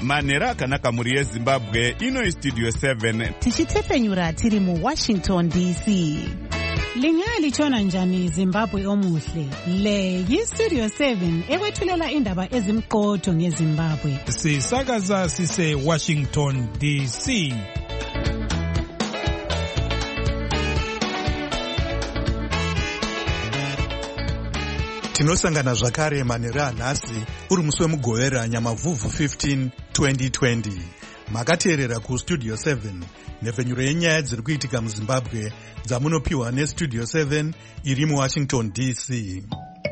Manera akanaka muri yeZimbabwe. Ino Studio 7 tichitepfenyura tiri mu Washington DC. Lingaya lichona njani Zimbabwe omuhle. Le yi-Studio 7 ekwethulela indaba ezimqotho ngeZimbabwe. Sisakaza sise Washington DC. Tinosangana zvakare Manera nhasi uri musi wemugovera Nyamavhuvhu 15 2020. Makateerera kuStudio 7 nhefenyuro yenyaya dziri kuitika muZimbabwe dzamunopiwa neStudio 7 iri muWashington DC.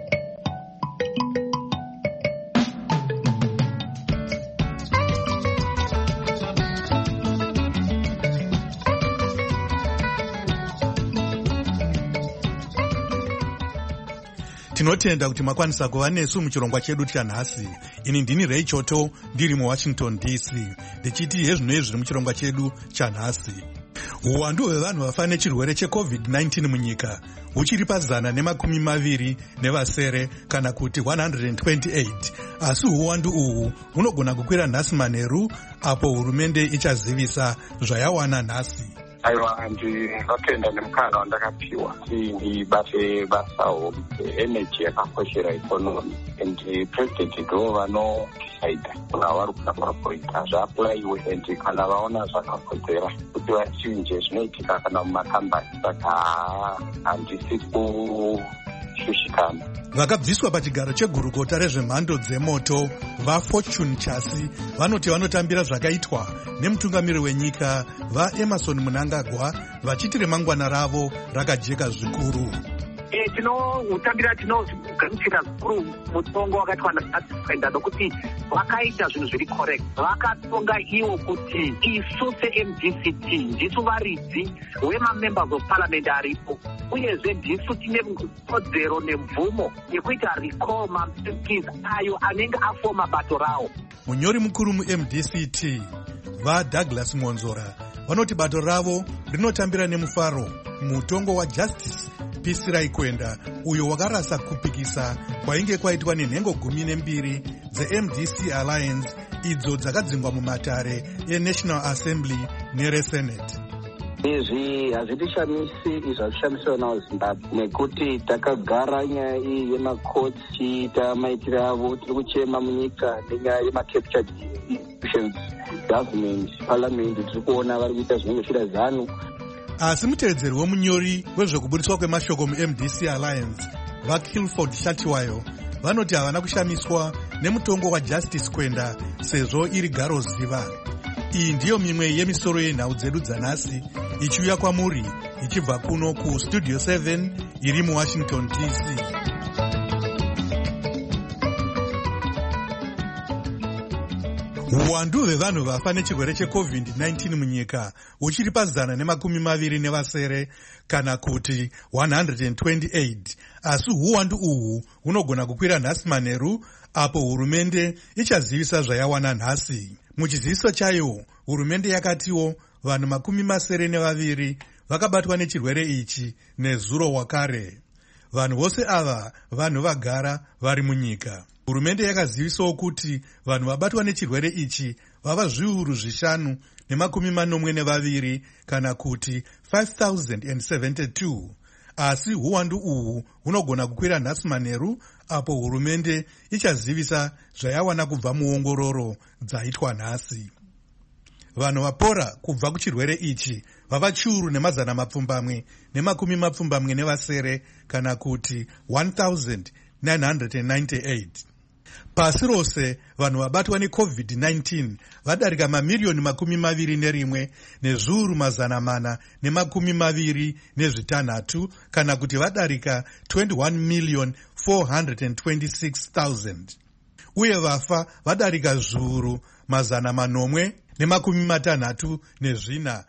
Tinotenda kuti makwanisa kuva nesu muchirongwa chedu chanhasi. Ini ndini Ray Choto ndiri muWashington DC. Ndichiti hezvino zviri muchirongwa chedu chanhasi. Uwandu hwevanhu vafa nechirwere cheCovid-19 munyika huchiri pa120 kana kuti 128. Asi uwandu uhu hunogona kukwira nhasi manheru apo hurumende ichazivisa zvayawana nhasi. Aiwa, ndinotenda nemukana wandakapiwa kuti ndibate basawo energy yakakoshera ikonomi, and president ndo vanodecide kuna vari kuda kuita zvaapurayiwe, and kana vaona zvakakodzera kuti vachinje zvinoitika kana mumakambani. Saka handisi kushushikana. Vakabviswa pachigaro chegurukota rezvemhando dzemoto vaFortune Chasi vanoti vanotambira zvakaitwa nemutungamiri wenyika vaEmmerson Mnangagwa, vachiti remangwana ravo rakajeka zvikuru. Tinogamuchira zvikuru mutongo wakaitwa naSatsenda nokuti vakaita zvinhu zviri correct. Vakatonga iwo kuti isu seMDCT ndisu varidzi wemamembers of parliament aripo, uyezve ndisu tine kodzero nemvumo yekuita recall maMPs ayo anenge afoma bato rawo. Munyori mukuru muMDCT vaDouglas Monzora vanoti bato ravo rinotambira nemufaro mutongo waJustice Pisirai Kwenda, uyo wakarasa kupikisa kwainge kwaitwa nenhengo 12 dzeMDC Alliance idzo dzakadzingwa mumatare eNational Assembly nereSenate. Izvi hazvitishamisi, izvi hazvishamisawo nawo Zimbabwe, nekuti takagara nyaya iyi yemakotsi tiita maitiro avo. Tiri kuchema munyika nenyaya yemacaptured institutions, government, parliament. Tiri kuona vari kuita zvinenge zvida zano. Asi mutevedzeri wemunyori wezvekuburiswa kwemashoko muMDC Alliance vaKilford Shatiwayo vanoti havana kushamiswa nemutongo waJustice Kwenda sezvo iri garo ziva. Iyi ndiyo mimwe yemisoro yenhau dzedu dzanhasi ichiuya kwamuri ichibva kuno kuStudio 7 iri muWashington DC. Uwandu hwevanhu vafa nechirwere cheCovid-19 munyika huchiri pa120 kana kuti 128. Asi uwandu uhu hunogona kukwira nhasi manheru apo hurumende ichazivisa zvayawana nhasi. Muchiziviso chayo, hurumende yakatiwo vanhu 22 vakabatwa nechirwere ichi nezuro wakare. Vanhu vose ava vanhu vagara vari munyika. Hurumende yakazivisawo kuti vanhu vabatwa nechirwere ichi vava 5,042 kana kuti 5,072. Asi uwandu uhu hunogona kukwira nhasi manheru apo hurumende ichazivisa zvayawana kubva muongororo dzaitwa nhasi. Vanhu vapora kubva kuchirwere ichi vava 1,920 kana kuti 1,998. Pasi rose vanhu vabatwa neCovid-19 vadarika mamiliyoni 21 nezviuru 426 kana kuti vadarika 21,426,000, uye vafa vadarika zviuru 864.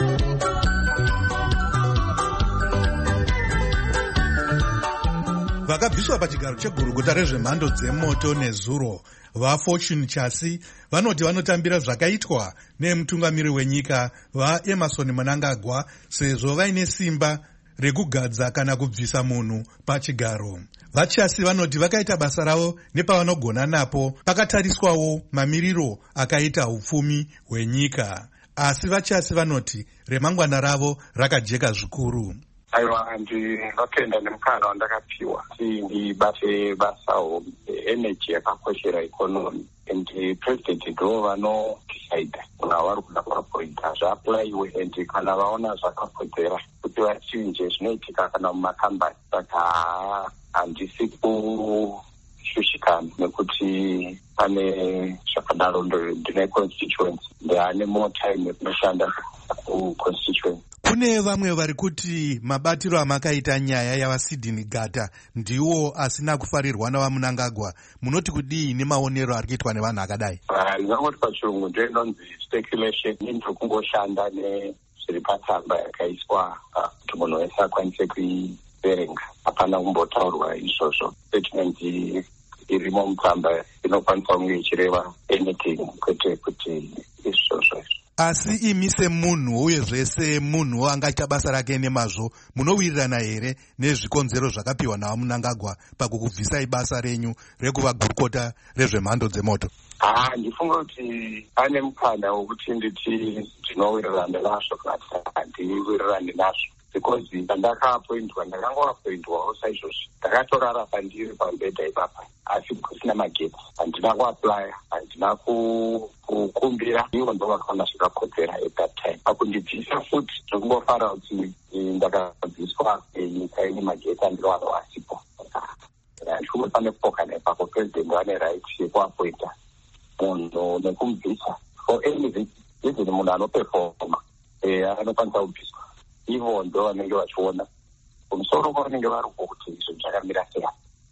Vakabviswa pachigaro chegurukota rezvemhando dzemoto nezuro vaFortune Chasi vanoti vanotambira zvakaitwa nemutungamiri wenyika vaEmmerson Mnangagwa sezvo vaine simba rekugadza kana kubvisa munhu pachigaro. Vachasi vanoti vakaita basa ravo nepavanogona napo pakatariswawo mamiriro akaita upfumi hwenyika. Asi vachasi vanoti remangwana ravo rakajeka zvikuru. Aiwa, ndinotenda nemukana wandakapiwa kuti ndibate basa energy yakakoshera ikonomi. And president ndo vanodecide kuna vari kuda kuapointa zvaaplaiwe, and kana vaona zvakakodzera kuti vachinje zvinoitika kana mumakambani. Saka handisi kushushikana nekuti pane zvakadaro ndine constituency ndeane more time yekunoshanda kuconstituency. Kune vamwe vari kuti mabatiro amakaita nyaya yavaSidney Gata ndiwo asina kufarirwa navaMnangagwa. Munoti kudii nemaonero ari kuitwa nevanhu akadai? Ndinongoti pachirungu ndoinonzi speculation, into kungoshanda nezviri patsamba yakaiswa kuti munhu wese akwanise kuiverenga. Hapana kumbotaurwa izvozvo. Statement irimo mutsamba inokwanisa kunge ichireva anything, kwete kuti izvozvo. Asi imi semunhu uyezve semunhu angaita basa rake nemazvo, munowirirana here nezvikonzero zvakapiwa navaMnangagwa pakukubvisai basa renyu rekuva gurukota rezvemhando dzemoto? Ndifunga kuti pane mukana wokuti nditi ndinowirirana nazvo kana handiwirirani nazvo, because pandakaappointwa ndakangoappointwawo saizvozvi. Ndakatorara pandiri pamubhedha ipapa, asi kusina magetsi. Handina kuaplya, handina kukumbira, ivo ndo vakaona zvakakodzera at that time. Pakundibvisa futi ndokungofara kuti ndakabviswa nyika ine magetsi andinowano wasipo. Ndikungofane kupoka nepako. President ane right yekuappointa munhu nekumubvisa for any reason. Munhu anoperforma anokwanisa kubviswa. Ivo ndo vanenge vachiona kumusoro kwavanenge varipo kuti izvo zvakamira sei.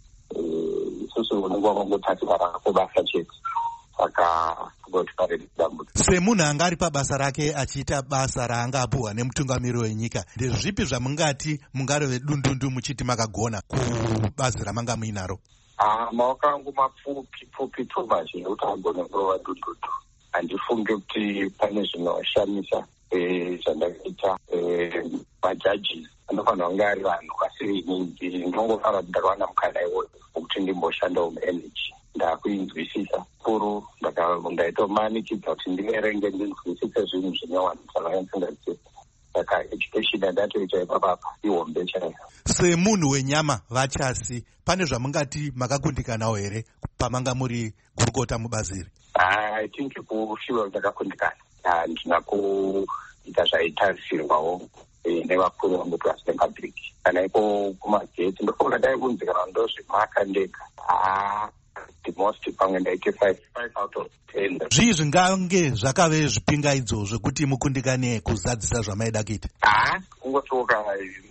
Isusu unenge wakangotarisara kubasa chete. Saka kungoti pare dambudziko. Semunhu anga ari pabasa rake achiita basa raangapuhwa nemutungamiri wenyika, ndezvipi zvamungati mungarove dundundu muchiti makagona kubazi ramanga muinaro? Maoko angu mapfupi tuvazhe kuti agone kurova dundundu. Handifunge kuti pane zvinoshamisa zvandakaita. Majaji anofanira kunge ari vanhu vasiri ningi. Ndinongofara kuti ndakawana mukana iwoyo wokuti ndimboshandawo muenergy. Ndakuinzwisisa kuru, ndaitomanikidza kuti ndiverenge ndinzwisise zvinhu zvinyowani zvavakasingazivi. Saka education yandatoita ipapapa ihombe chaiyo. Semunhu wenyama, Vachasi, pane zvamungati makakundikanawo here pamanga muri gurukota mubaziri? I think kushiwa ndakakundikana. Handina kuita zvaitarisirwawo nevakuru vangu plus nepublic. Kana iko kumagetsi ndofunga dai kunzikana ndozvimaka ndega. The most pamwe ndaite 5 out of 10. Zvii zvingange zvakave zvipingaidzo zvekuti mukundikane kuzadzisa zvamaida kuita? Kungotoka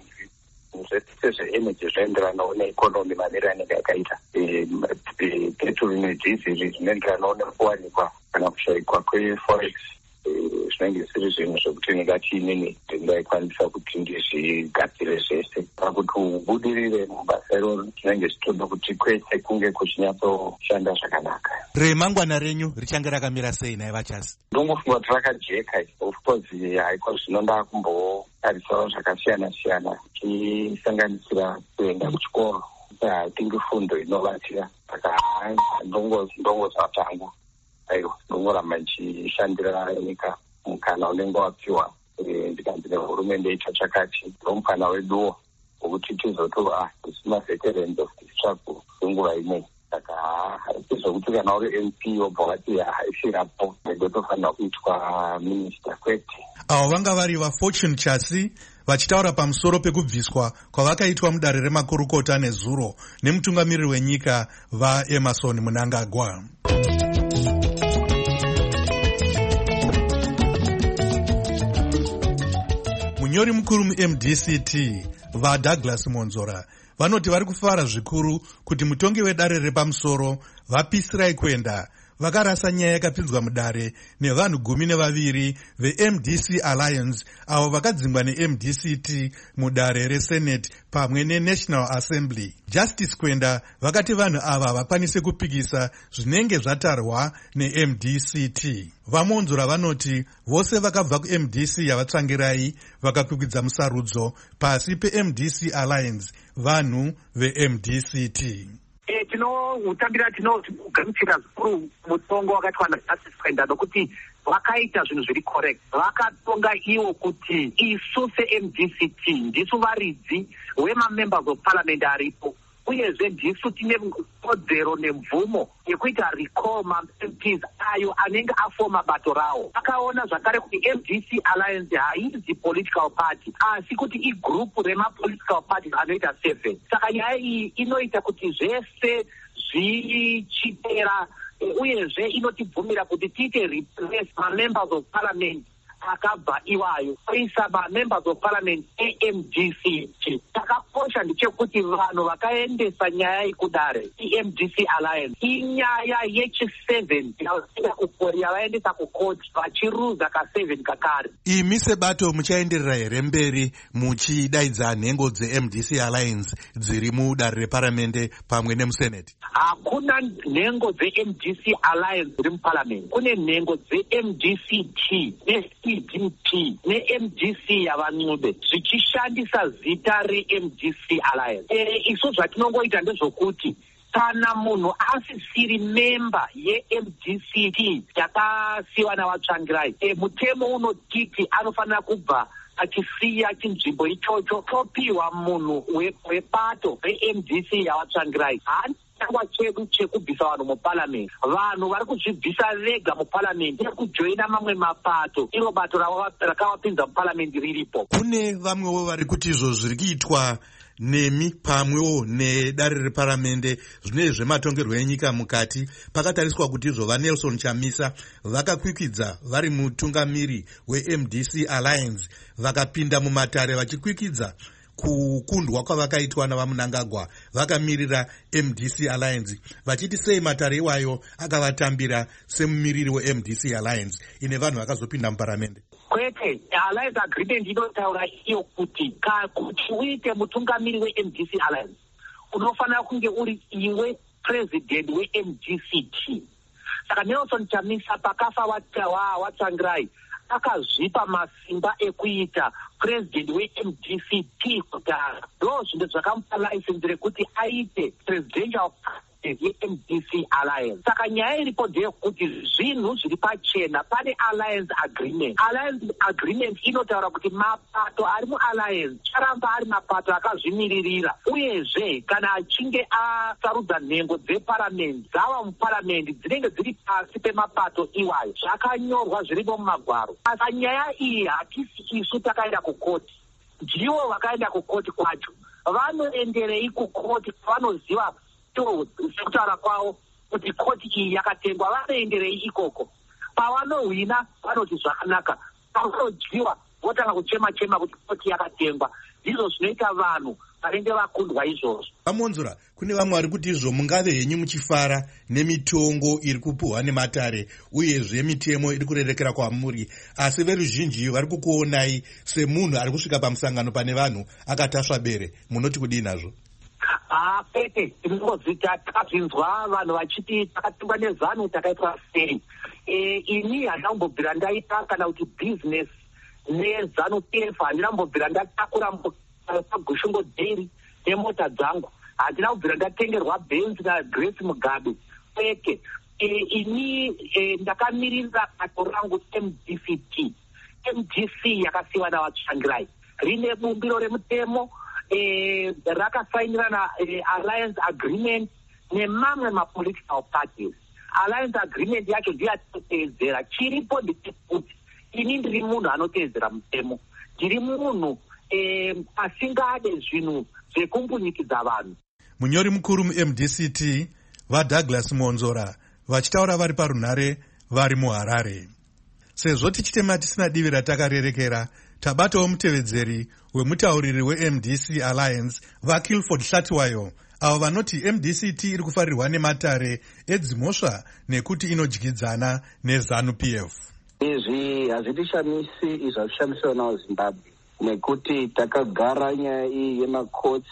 zvese zveenergy zvaenderanawo neikonomi mamiri anenge akaita. Petrol nedhiziri zvinoenderanawo nekuwanikwa kana kushayikwa kweforex. Zvinenge zvisiri zvinhu zvokuti ndingati inini ndingaikwanisa kuti ndizvigadzire zvese. Pakuti ubudirire mubasa iroro zvinenge zvitoda kuti kwese kunge kuchinyatsoshanda zvakanaka. Remangwana renyu richange rakamira sei naye Vachasi? Ndongofunga kuti rakajeka. Of course haiko zvinonda kumbotarisawo zvakasiyana-siyana, chisanganisira kuenda kuchikoro. Tingi fundo inovatira. Saka ndongozvatangu. Aiwa, ndongoramba nchishandira nyika mukana unenge wapiwa. Ndikanzi nehurumende ita chakati nomukana weduwo wokuti tizotova maveterans of the struggle kwenguva inei. Saka haizvokuti kana uri MP wobva wati haisirapo ndotofanira kuitwa minista, kwete. Avo vanga vari vaFortune Chasi vachitaura pamusoro pekubviswa kwavakaitwa mudare remakurukota nezuro nemutungamiriri wenyika vaEmmerson Mnangagwa. Munyori mukuru muMDCT vaDouglas Monzora vanoti vari kufara zvikuru kuti mutongi wedare repamusoro vapisirai kuenda vakarasa nyaya yakapinzwa mudare nevanhu 12 veMDC Alliance avo vakadzingwa neMDCT mudare reSenate pamwe neNational Assembly. Justice Kwenda vakati vanhu ava vakwanise kupikisa zvinenge zvatarwa neMDCT. Vamonzora vanoti vose vakabva kuMDC yavatsvangirai vakakwikwidza musarudzo pasi peMDC Alliance vanhu veMDCT. Tinotambira tinogamuchira zvikuru mutongo wakaitwa naJustice Kwenda nokuti vakaita zvinhu zviri correct. Vakatonga iwo kuti isu seMDCT ndisu varidzi wemamembers of parliament aripo, uyezve ndisu tine kodzero nemvumo yekuita recall maMPs ayo anenge afoma bato rawo. Akaona zvakare kuti MDC Alliance haisi political party asi kuti igroup remapolitical parties anoita 7. Saka nyaya iyi inoita kuti zvese zvichipera, uyezve inotibvumira kuti tiite replace mamembers of parliament akabva iwayo oisa mamembers of parliament eMDCT. Chakakosha ndechekuti vanhu vakaendesa nyaya ikudare iMDC Alliance inyaya yechi7 yavaendesa kukoti vachiruza ka7 kakare. Imi sebato muchaenderera here mberi muchidaidza nhengo dzeMDC Alliance dziri mudare reparamende pamwe nemusenate? Hakuna nhengo dzeMDC Alliance dziri muparliament. Kune nhengo dzeMDCT neCDP neMDC yavaNcube zvichishandisa zita reMDC Alliance. Isu zvatinongoita ndezvokuti kana munhu asisiri memba yeMDCT yakasiyiwa navatsvangirai, mutemo unotiti anofanira kubva achisiya chinzvimbo ichocho topiwa munhu webato reMDC yavatsvangirai. Changwa chedu chekubvisa vanhu muparliament, vanhu vari kuzvibvisa vega muparliament nekujoina mamwe mapato, iro bato rakavapinza muparliament riripo. Kune vamwewo vari kuti izvo zviri kuitwa nemi pamwewo nedare reparamende zvine zvematongerwo enyika mukati pakatariswa kuti izvo vaNelson Chamisa vakakwikwidza vari mutungamiri weMDC Alliance vakapinda mumatare vachikwikidza kukundwa kwavakaitwa navaMnangagwa vakamirira MDC Alliance, vachiti sei matare iwayo akavatambira semumiriri weMDC Alliance ine vanhu vakazopinda muparamende. Kwete, Alliance Agreement inotaura iyo kuti kuti uite mutungamiri weMDC Alliance unofanira kunge uri iwe president weMDCT. Saka Nelson Chamisa pakafa watsvangirai akazvipa masimba ekuita president weMDCT kudhara. Ndo zvinhu zvakamupa license rekuti aite presidential yeMDC Alliance. Saka nyaya iripo ndeyekuti zvinhu zviri pachena, pane Alliance Agreement. Alliance Agreement inotaura kuti mapato ari muAlliance charamba ari mapato akazvimiririra, uyezve kana achinge asarudza nhengo dzeparliament dzava muparliament dzinenge dziri pasi pemapato iwayo, zvakanyorwa zviripo mumagwaro. Saka nyaya iyi hatisi isu takaenda kukoti, ndivo vakaenda kukoti kwacho. Vanoenderei kukoti kwavanoziva sekutaura kwavo kuti koti iyi yakatengwa, vanoenderei ikoko. Pavanohwina vanoti zvakanaka, pavanodyiwa votanga kuchema kuti koti yakatengwa. Ndizvo zvinoita vanhu vanenge vakundwa izvozvo. Vamonzora, kune vamwe vari kuti izvo mungave henyu muchifara nemitongo iri kupuhwa nematare uyezve mitemo iri kurerekera kwamuri, asi veruzhinji vari kukuonai semunhu ari kusvika pamusangano pane vanhu akatasva bere. Munoti kudii nazvo? Pete, tinongozita takabvinzwa vanhu vachiti takatungwa nezano takaitwa sei. Ini handambobvira ndaita kana kuti business nezano PF, handina kumbobvira ndatakura paGushungo Dairy nemota dzangu, handina kubvira ndatengerwa Benz naGrace Mugabe. Pete, ini ndakamirira bato rangu MDCT. MDC yakasiyiwa navatsvangirai, rine bumbiro remutemo rakasainirana Alliance Agreement nemamwe mapolitical parties. Alliance Agreement yacho ndiyatotedzera. Chiripo ndechekuti ini ndiri munhu anotedzera mutemo, ndiri munhu asingade zvinhu zvekumbunyikiza vanhu. Munyori mukuru muMDCT vaDouglas Monzora vachitaura vari parunhare vari muHarare. Sezvo tichitema tisina divi ratakarerekera, tabatawo mutevedzeri wemutauriri weMDC Alliance vaKilford Hlatwayo avo vanoti MDCT iri kufarirwa nematare edzimhosva nekuti inodyidzana neZANU-PF. Izvi hazvitishamisi, izvi hazvishamisiwa nawo Zimbabwe, nekuti takagara nyaya iyi yemakotsi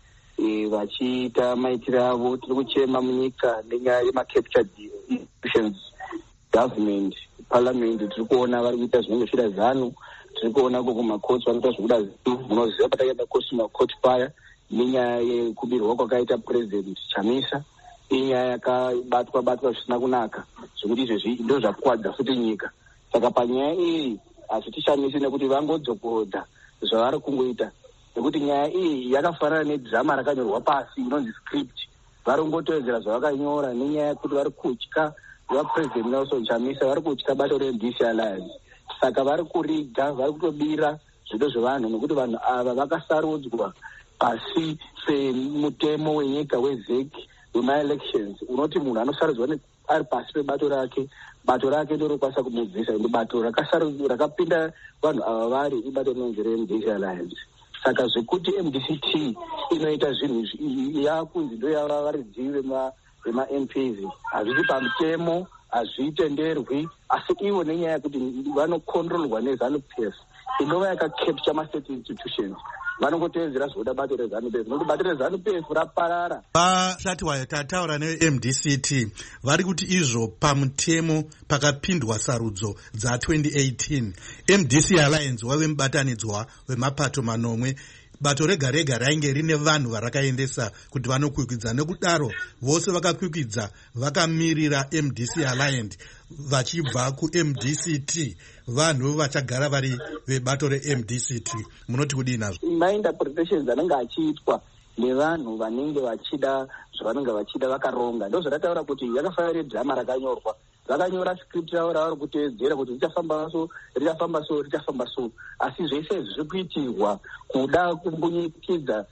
vachiita maitiro avo. Tiri kuchema munyika nenyaya yemacaptured institutions, government, parliament. Tiri kuona vari kuita zvinenge zvida ZANU, tiri kuona ko kumakotsi vanoita zvekuda ZANU. Munoziva patakaenda makoti paya nenyaya yekubirwa kwakaita president Chamisa, inyaya yakabatwa zvisina kunaka, zvekuti izvezvi ndo zvakwadza futi nyika. Saka panyaya iyi hazvitishamisi nekuti vangodzokodza zvavari kungoita, nekuti nyaya iyi yakafanana nedhirama rakanyorwa pasi inonzi script. Vari kungotevedzera zvavakanyora nenyaya yekuti vari kutya vapresident Nelson Chamisa, vari kutya bato reMDC Alliance. Saka vari kuriga, vari kutobira zvido zvevanhu, nekuti vanhu ava vakasarudzwa pasi semutemo wenyika weZEC wema-elections unoti munhu anosarudzwa ari pasi pebato rake, bato rake ndorokwanisa kumubvisa, ende bato rakapinda vanhu ava vari ibato rinonzi reMDC Alliance. Saka zvekuti MDCT inoita zvinhu yakunzi ndo yava varidzivi vema-MPs hazvisi pamutemo, hazvitenderwi, asi ivo nenyaya yekuti vanokontrolwa neZANU-PF inova yakacapture ma-state institutions, vanongotevedzera zvoda bato reZANU-PF, nokuti bato reZANU-PF raparara. Vasati tataura neMDCT vari kuti izvo pamutemo pakapindwa sarudzo dza2018 MDC Alliance wave mubatanidzwa wemapato manomwe. Bato rega rega rainge rine vanhu varakaendesa kuti vanokwikwidza, nekudaro vose vakakwikidza vakamirira MDC Alliance vachibva kuMDCT, vanhu vachagara vari vebato reMDCT. Munoti kudii nazvo? Mainterpretations anenge achiitwa nevanhu vanenge vachida zvavanenge vachida vakaronga, ndo zvakataura kuti yakafanira dhirama rakanyorwa. Vakanyora script ravo ravari kutevedzera kuti richafamba so, asi zvese zviri kuitirwa kuda kumbunyikidza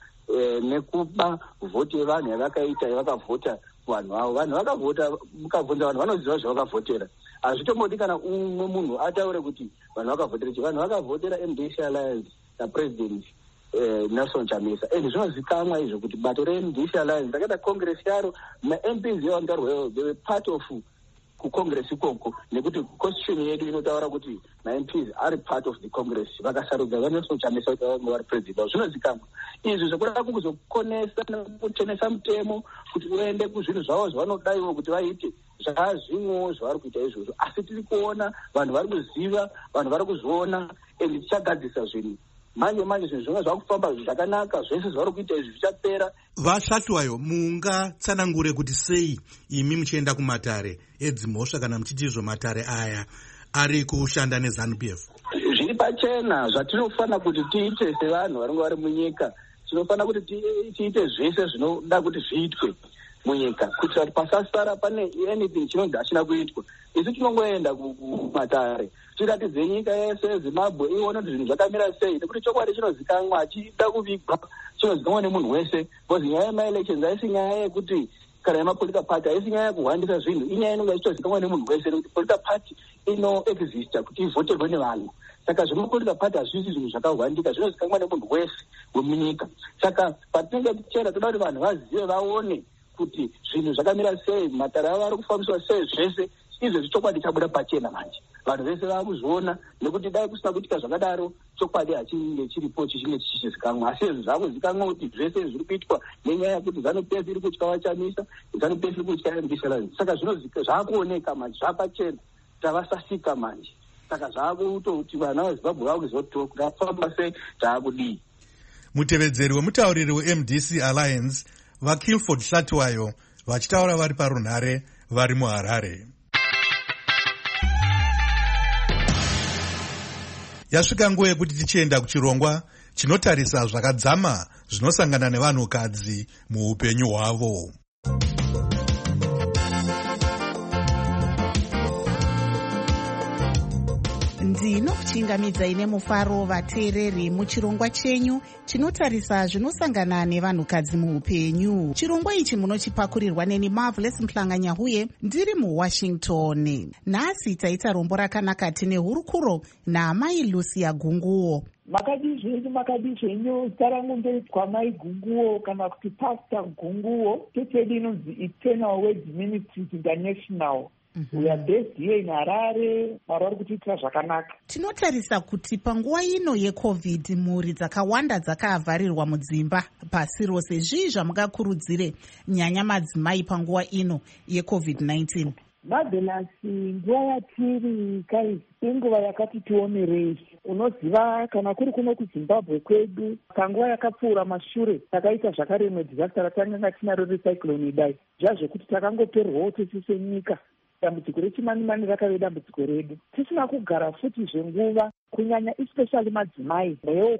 nekuba vhoti yevanhu yavakavhota vanhu avo. Vanhu vakavhota, mukabvunza vanhu vanoziva zvavakavhotera. Hazvitombodi kana umwe munhu ataure kuti vanhu vakavhotera chi. Vanhu vakavhotera MDC Alliance napresident Nelson Chamisa, ende zvinozikamwa izvo kuti bato reMDC Alliance rakaita congress yaro, ma-MPs yavangarwewo they were part of kucongress ikoko, nekuti constitution yedu inotaura kuti ma-MPs are part of the congress, vakasarudza vaNelson Chamisa kuti vange vari president. Zvinozikamwa izvi zvekuda kuzokonesa nekutenesa mutemo kuti uende kuzvinhu zvavo zvavanodaiwo kuti vaite, zvazvimwewo zvavari kuita izvozvo. Asi tiri kuona vanhu vari kuziva, vanhu vari kuzviona, ende tichagadzisa zvinhu manje zvinhu zvimwe zvakufamba zvakanaka, zvese zvavari kuita izvi zvichapera. Vashatwayo, mungatsanangure kuti sei imi muchienda kumatare edzimhosva kana muchiti izvo matare aya ari kushanda neZANU-PF? Zviri pachena zvatinofanira kuti tiite sevanhu vanenge vari munyika. Tinofanira kuti tiite zvese zvinoda kuti zviitwe munyika, kuitira kuti pasasara pane anything chinonzi hachina kuitwa. Isu tinongoenda kumatare tiratidze nyika yese yeZimbabwe ione kuti zvinhu zvakamira sei, nekuti chokwadi chinozikamwa, achida kuvigwa chinozikamwa nemunhu wese. Because nyaya yema-elections haisi nyaya yekuti kana yemapolitical party, haisi nyaya yekuhwandisa zvinhu, inyaya inonga ichitozikamwa nemunhu wese, nekuti political party inoexista kuti ivhoterwe nevanhu. Saka zvemapolitical party hazvisi zvinhu zvakahwandika, zvinozikamwa nemunhu wese wemunyika. Saka patinenge tichera toda kuti vanhu vazive, vaone kuti zvinhu zvakamira sei, matare avo ari kufambiswa sei, zvese izvezvi chokwadi chabuda pachena manje. Vanhu vese vakuzviona, nekuti dai kusina kuitika zvakadaro chokwadi hachinge chiripo chichinge chichizikamwa. Asi izvi zvakuzikamwa kuti zvese zviri kuitwa nenyaya yekuti ZANU-PF iri kutya vaChamisa, ZANU-PF iri kutya MDC Alliance. Saka zvakuoneka manje, zvapachena, tavasasika manje. Saka zvakutoti vana veZimbabwe vakuziva kuti vafamba sei, taakudii. Mutevedzeri wemutauriri weMDC Alliance vaKilford Shatwayo vachitaura vari parunhare vari muHarare. Yasvika nguva yekuti tichienda kuchirongwa chinotarisa zvakadzama zvinosangana nevanhukadzi muupenyu hwavo. ndinokuchingamidzai nemufaro vateereri muchirongwa chenyu chinotarisa zvinosangana nevanhukadzi muupenyu. Chirongwa ichi munochipakurirwa neni Marvelous Mhlanganyahuye ndiri muWashington. Nhasi taita rombo rakanaka tine hurukuro naamai Lucia Gunguo. makadi zvenyu zita rangu ndoitwa Mai Gunguo kana kuti Pastor Gunguo. Chechedu inonzi Eternal Words Ministries International. We are based here in Harare. Marwari kutiitira zvakanaka. Tinotarisa kuti panguva ino yeCovid mhuri dzakawanda dzakavharirwa mudzimba pasi rose. Zvii zvamungakurudzire nyanya madzimai panguva ino yeCovid-19? Madhelasi, nguva yatiri kai inguva yakati tionerei. Unoziva kana kuri kuno kuZimbabwe kwedu panguva yakapfuura mashure takaita zvakare disaster ratanga tinaro recyclone Idai. Zvazvokuti takangoperwawo tese senyika. Dambudziko rechimanimani rakave dambudziko redu. Tisina kugara futi zvenguva kunyanya especially madzimai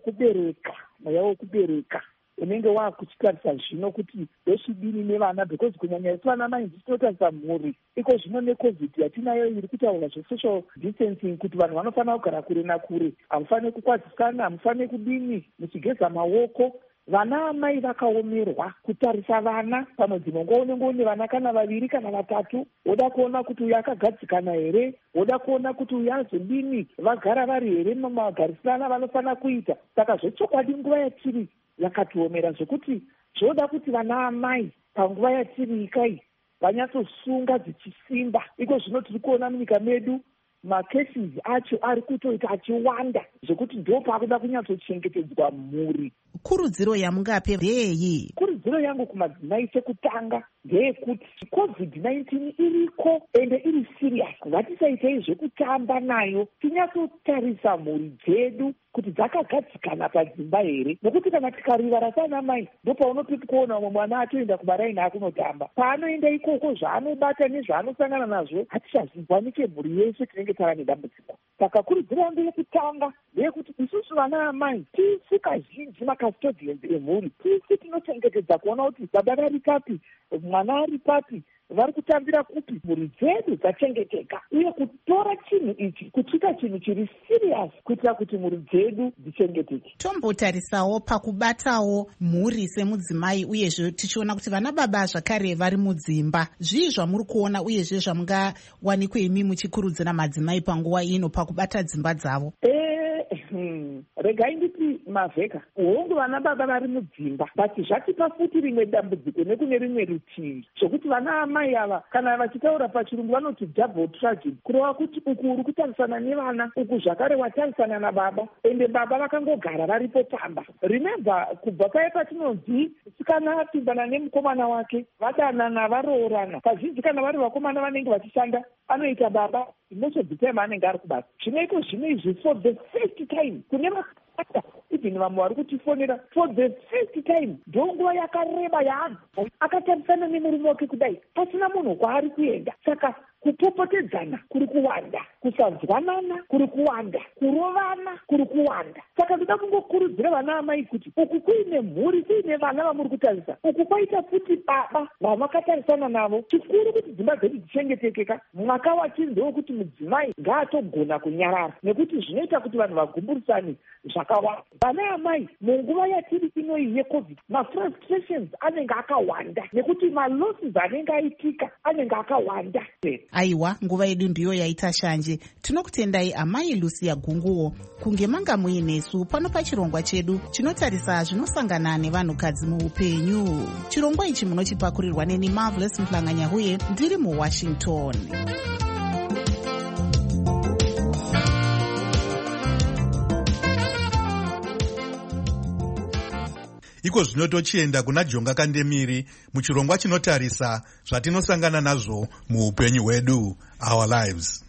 mweya wekubereka unenge wakuchitarisa zvino kuti ndochidini nevana, because kunyanya isu vana mai tinotarisa mhuri iko zvino neCovid yatinayo iri kutaura zvesocial distancing kuti vanhu vanofanira kugara kure nakure, hamufaniri kukwadzisana, hamufaniri kudini, muchigeza maoko. Vana amai vakaomerwa kutarisa vana pamwedzi mongwa unenge une vana kana vaviri kana vatatu. Woda kuona kuti uyu akagadzikana here, woda kuona kuti uyu azodini, vagara vari here mumagarisana vanofanira kuita. Saka zvechokwadi nguva yatiri yakatiomera zvekuti zvoda kuti vana amai panguva yatiri ikai vanyatsosunga dzichisimba. Iko zvino tiri kuona munyika medu macases acho ari kutoita achiwanda zvekuti ndo pakuda kunyatsochengetedzwa mhuri. Kurudziro yamungape ndeyei? Kurudziro yangu kumadzimai chekutanga ndeyekuti COVID-19 iriko ende iri serious. Ngatisaitei zvekutamba nayo, tinyatsotarisa mhuri dzedu kuti dzakagadzikana padzimba here, nokuti kana tikarivara sana mai ndopaunopipi kuona umwe mwana atoenda kubaraini akunotamba. Paanoenda ikoko zvaanobata nezvaanosangana nazvo hatichazvizwa nechemhuri yese tinenge tava nedambudziko. Saka kurudziro yangu yekutanga ndeyekuti isusu vana amai tisi kazhinji makastodians emhuri, tisi tinochengetedza kuona kuti baba vari papi, mwana ari papi, vari kutambira kupi, mhuri dzedu dzachengeteka, uye kutora chinhu ichi kuchiita chinhu chiri serious kuitira kuti mhuri dzedu dzichengeteke. Tombotarisawo pakubatawo mhuri semudzimai, uyezve tichiona kuti vana baba zvakare vari mudzimba. Zvii zvamuri kuona uyezve zvamungawanikwe imi muchikurudzira madzimai panguva ino pakubata dzimba dzavo? Regai nditi mavheka hongu vana baba vari mudzimba, bati zvatipa futi rimwe dambudziko nekune rimwe rutivi, zvokuti vana amai ava kana vachitaura pachirungu vanoti double tragedy, kureva kuti uku uri kutarisana nevana, uku zvakare watarisana nababa, ende baba vakangogara varipo pamba. Remember, kubva paya patinonzi musikana apindana nemukomana wake vadanana varoorana, kazhinji kana vari vakomana vanenge vachishanda anoita baba most of the time anenge ari kubasa. Zvinoiko zvino izvi for the first time kune even vamwe vari kutifonera for the first time ndonguva yakareba yaanhu akatarisana nemurume wake kudai pasina munhu kwaari kuenda. Saka kupopotedzana kuri kuwanda, kusanzwanana kuri kuwanda, kurovana kuri kuwanda. Saka ndoda kungokurudzira vana amai kuti uku kuine mhuri, kuine vana vamuri kutarisa, uku kwaita futi baba vamakatarisana navo. Chikuru kuti dzimba dzedu dzichengetekeka. Mwaka wachiri ndewekuti mudzimai ngaatogona kunyarara, nekuti zvinoita kuti vanhu vagumburisane zvakawanda. Vana amai munguva yatiri inoyi yeCovid, mafrustrations anenge akawanda nekuti malosses anenge aitika anenge akawanda. Aiwa, nguva yedu ndiyo yaita shanje. Tinokutendai Amai Lucia Gunguo kunge manga muinesu pano pachirongwa chedu chinotarisa zvinosangana nevanhukadzi muupenyu. Chirongwa ichi munochipakurirwa neni Marvelous Mhlanga-Nyahuye ndiri muWashington. Iko zvino tochienda kuna Jonga Kandemiri muchirongwa chinotarisa zvatinosangana nazvo muupenyu hwedu, our lives.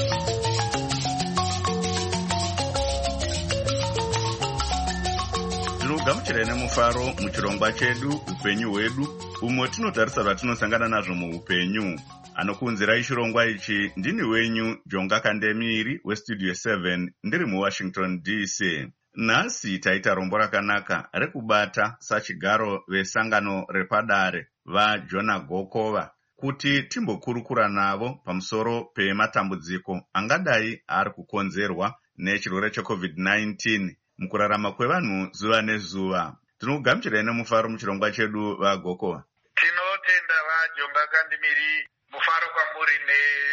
Tinogamuchirai nemufaro muchirongwa chedu upenyu hwedu, umwe tinotarisa zvatinosangana nazvo muupenyu. Anokuunzirai chirongwa ichi ndini wenyu Jonga Kandemiri weStudio 7 ndiri muWashington DC. Nhasi taita rombo rakanaka rekubata sachigaro vesangano repadare vaJona Gokova kuti timbokurukura navo pamusoro pematambudziko angadai ari kukonzerwa nechirwere cheCovid-19 mukurarama kwevanhu zuva nezuva. Tinokugamuchirai nemufaro muchirongwa chedu vaGokova. Tinotenda vaJonga Kandemiri, mufaro kwamuri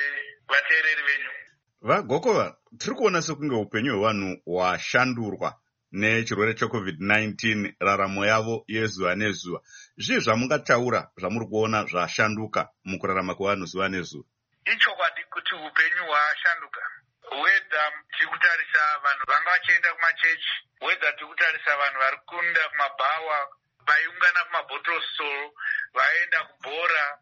nevateereri venyu. VaGokova, tiri kuona sekunge upenyu hwevanhu hwashandurwa nechirwere checovid-19 raramo yavo yezuva nezuva. Zvii zvamungataura zvamuri kuona zvashanduka mukurarama kwevanhu zuva nezuva? Ichokwadi kuti upenyu hwashanduka. Wedha tiri kutarisa vanhu vanga vachienda kumachechi, wedha tiri kutarisa vanhu vari kunda kumabhawa, vaiungana kumabottle store, vaienda kubhora,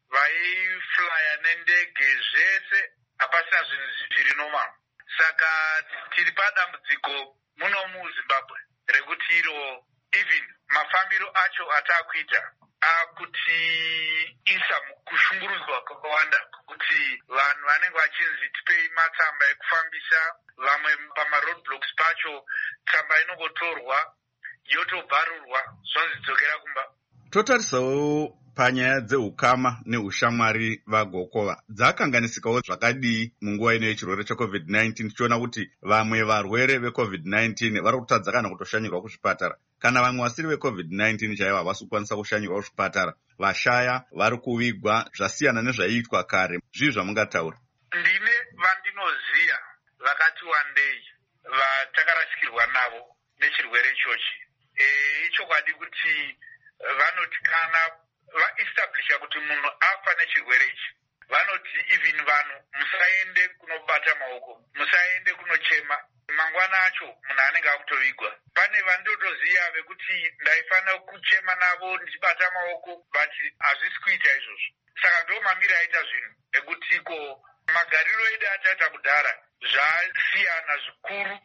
vaiflya nendege, zvese hapasina zvinhu zviri normal. Saka tiri padambudziko muno muZimbabwe rekuti iro even mafambiro acho ataakuita akuti isa kushungurudzwa kwakawanda, kuti vanhu vanenge vachinzi tipei matsamba ekufambisa, vamwe pamaroadblocks pacho tsamba inongotorwa yotobvarurwa zvonzi dzokera kumba. Totarisawo panyaya dzeukama neushamwari vaGokova dzakanganisikawo zvakadii munguva ino yechirwere checovid-19, tichiona kuti vamwe varwere vecovid-19 vari kutadza kana kutoshanyirwa kuzvipatara, kana vamwe vasiri vecovid-19 chaivo havasi kukwanisa kushanyirwa kuzvipatara, vashaya vari kuvigwa, zvasiyana nezvaiitwa kare. Zvii zvamungataura? Ndine vandinoziya vakati wandei vatakarasikirwa navo nechirwere ichochi. Ichokwadi kuti vanoti kana vaestablisha kuti munhu afa nechirwere ichi, vanoti even vanhu musaende kunobata maoko, musaende kunochema. Mangwana acho munhu anenge akutovigwa. Pane vandotoziya vekuti ndaifanira kuchema navo ndichibata maoko, but hazvisi kuita izvozvo. Saka ndo mamiri aita zvinhu ekuti ko magariro edu ataita kudhara zvasiyana zvikuru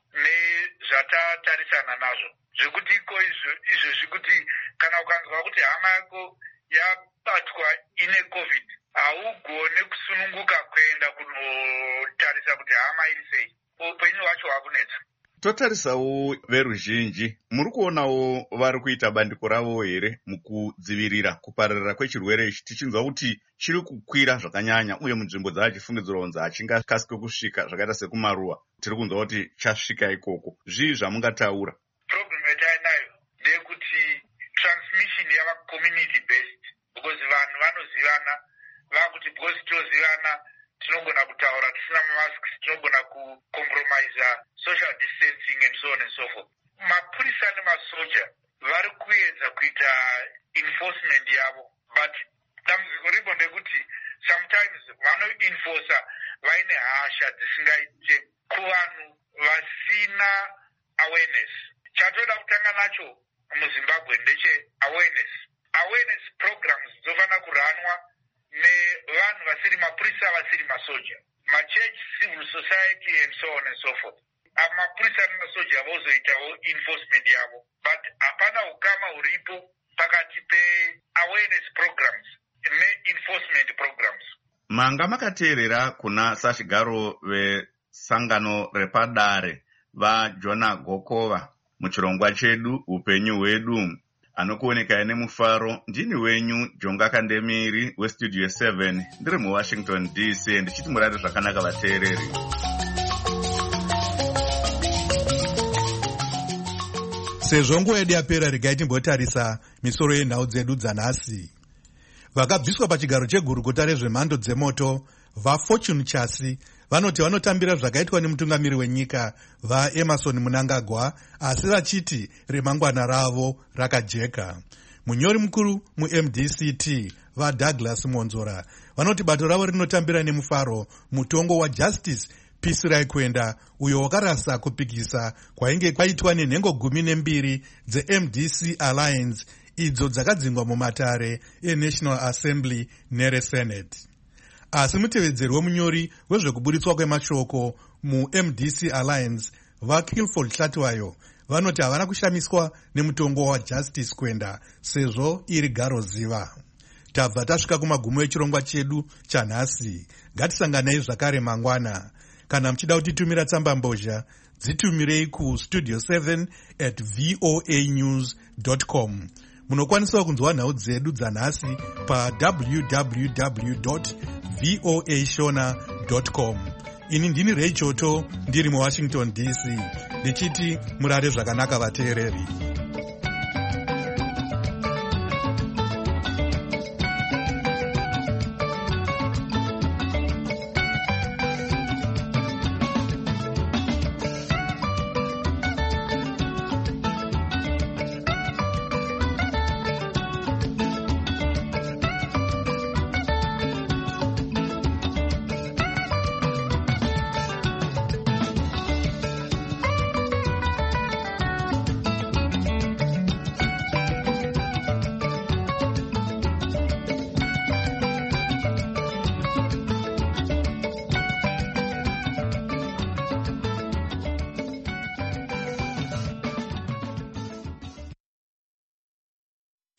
nezvatatarisana nazvo, zvekuti iko izvozvi kuti kana ukanzwa kuti hama yako yabatwa ine covid, haugone kusununguka kuenda kunotarisa kuti hama iri sei. Upenyu hwacho hwakunetsa. Totarisawo veruzhinji, muri kuonawo vari kuita bandiko ravo here mukudzivirira kupararira kwechirwere ichi, tichinzwa kuti chiri kukwira zvakanyanya uye munzvimbo dzavachifungidzirwa kunzi hachingasvike kusvika, zvakaita sekumaruwa tiri kunzwa kuti chasvika ikoko. Zvii zvamungataura? Problem yatainayo ndeyekuti transmission yava community based, because vanhu vanozivana, vakuti because tozivana tinogona kutaura tisina masks, tinogona kucompromise social distancing and so on and so forth. Mapurisa nemasoja vari kuedza kuita enforcement yavo, but dambudziko ripo ndekuti sometimes vanoenforca vaine hasha dzisingaite kuvanhu vasina awareness. Chatoda kutanga nacho muZimbabwe ndeche awareness programs dzofanira kuranwa nevanhu vasiri mapurisa, vasiri masoja, machurch, civil society and so on and so forth. Mapurisa nemasoja vozoitawo enforcement yavo, but hapana ukama huripo pakati pe-awareness programs ne-enforcement programs. Manga makateerera kuna sachigaro vesangano repadare vaJona Gokova muchirongwa chedu upenyu hwedu. Anokuoneka nemufaro, ndini wenyu Jonga Kandemiri weStudio 7, ndiri muWashington DC, ndichiti murare zvakanaka vateereri. Sezvo nguva yedu yapera, regai timbotarisa misoro yenhau dzedu dzanhasi. Vakabviswa pachigaro chegurukota rezvemhando dzemoto vaFortune Chasi vanoti vanotambira zvakaitwa nemutungamiri wenyika vaEmerson Mnangagwa, asi vachiti remangwana ravo rakajeka. Munyori mukuru muMDCT vaDouglas Monzora vanoti bato ravo rinotambira nemufaro mutongo waJustice Peace Rakwenda, uyo wakarasa kupikisa kwainge kwaitwa nenhengo 12 dzeMDC Alliance idzo dzakadzingwa mumatare eNational Assembly nereSenate. Asi mutevedzeri wemunyori wezvekuburitswa kwemashoko muMDC Alliance vaKilford Hlatwayo vanoti havana kushamiswa nemutongo waJustice Kwenda sezvo iri garo ziva. Tabva tasvika kumagumo echirongwa chedu chanhasi. Ngatisanganei zvakare mangwana. Kana muchida kutitumira tsamba mbozha, dzitumirei ku studio7@voanews.com. Munokwanisa kunzwa nhau dzedu dzanhasi pa www.voashona.com. Ini ndini Ray Choto, ndiri muWashington DC, ndichiti murare zvakanaka vateereri.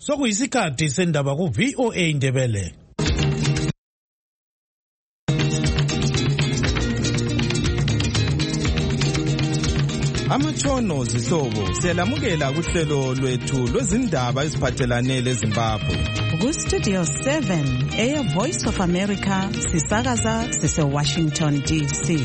sokuyisikhathi sendaba ku-VOA Indebele. Amatshono zihlobo siyalamukela kuhlelo lwethu lwezindaba eziphathelane leZimbabwe. Ku-Studio 7 Air Voice of America sisakaza sise-Washington DC.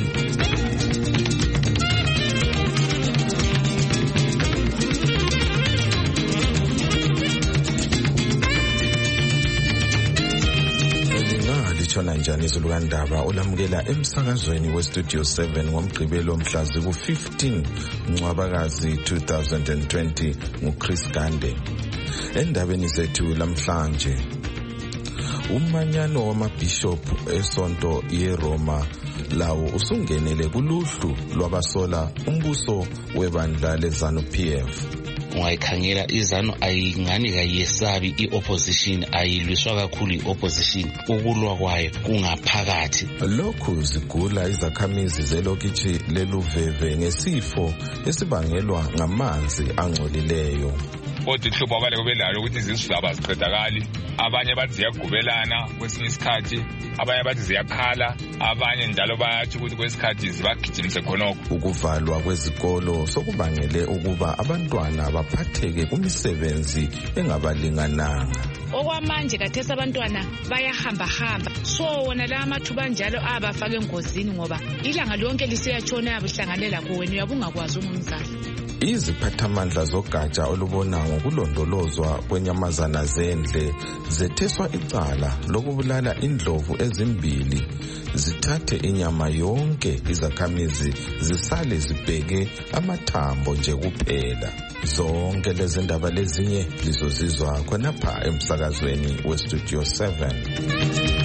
Litshona njani izulu kandaba olamukela emsakazweni we-Studio 7 ngomgqibelo mhlazi ku-15 Ncwabakazi 2020 nguChris Gande. Endabeni zethu lamhlanje, umanyano wamabhishophu esonto yeRoma lawo usungenele kuluhlu lwabasola umbuso webandla leZANU-PF. Ungayikhangela iZANU ayingani kayesabi i-opposition, ayilwiswa kakhulu i-opposition, ukulwa kwayo kungaphakathi. Lokhu zigula izakhamizi zelokitshi leluveve ngesifo esibangelwa ngamanzi angcolileyo. Kodwa ihlupho abale kubelayo ukuthi izizwe abaziqedakali, abanye bathi ziyagubelana kwesinye isikhathi, abanye bathi ziyakhala, abanye njalo bayathi ukuthi kwesikhathi zibagijimise khonokho. Ukuvalwa kwezikolo sokubangele ukuba abantwana baphatheke kumisebenzi engabalingananga. Okwamanje kathesa abantwana bayahamba, so wona la amathuba njalo abafaka engozini ngoba ilanga lonke lisiyatshona yabihlanganela kuwena uyabungakwazi umzali. Iziphathamandla zogatsha olubona ngokulondolozwa kwenyamazana zendle zetheswa icala lokubulala indlovu ezimbili, zithathe inyama yonke, izakhamizi zisale zibheke amathambo nje kuphela. Zonke lezi ndaba lezinye lizozizwa khonapha emsakazweni we-Studio 7.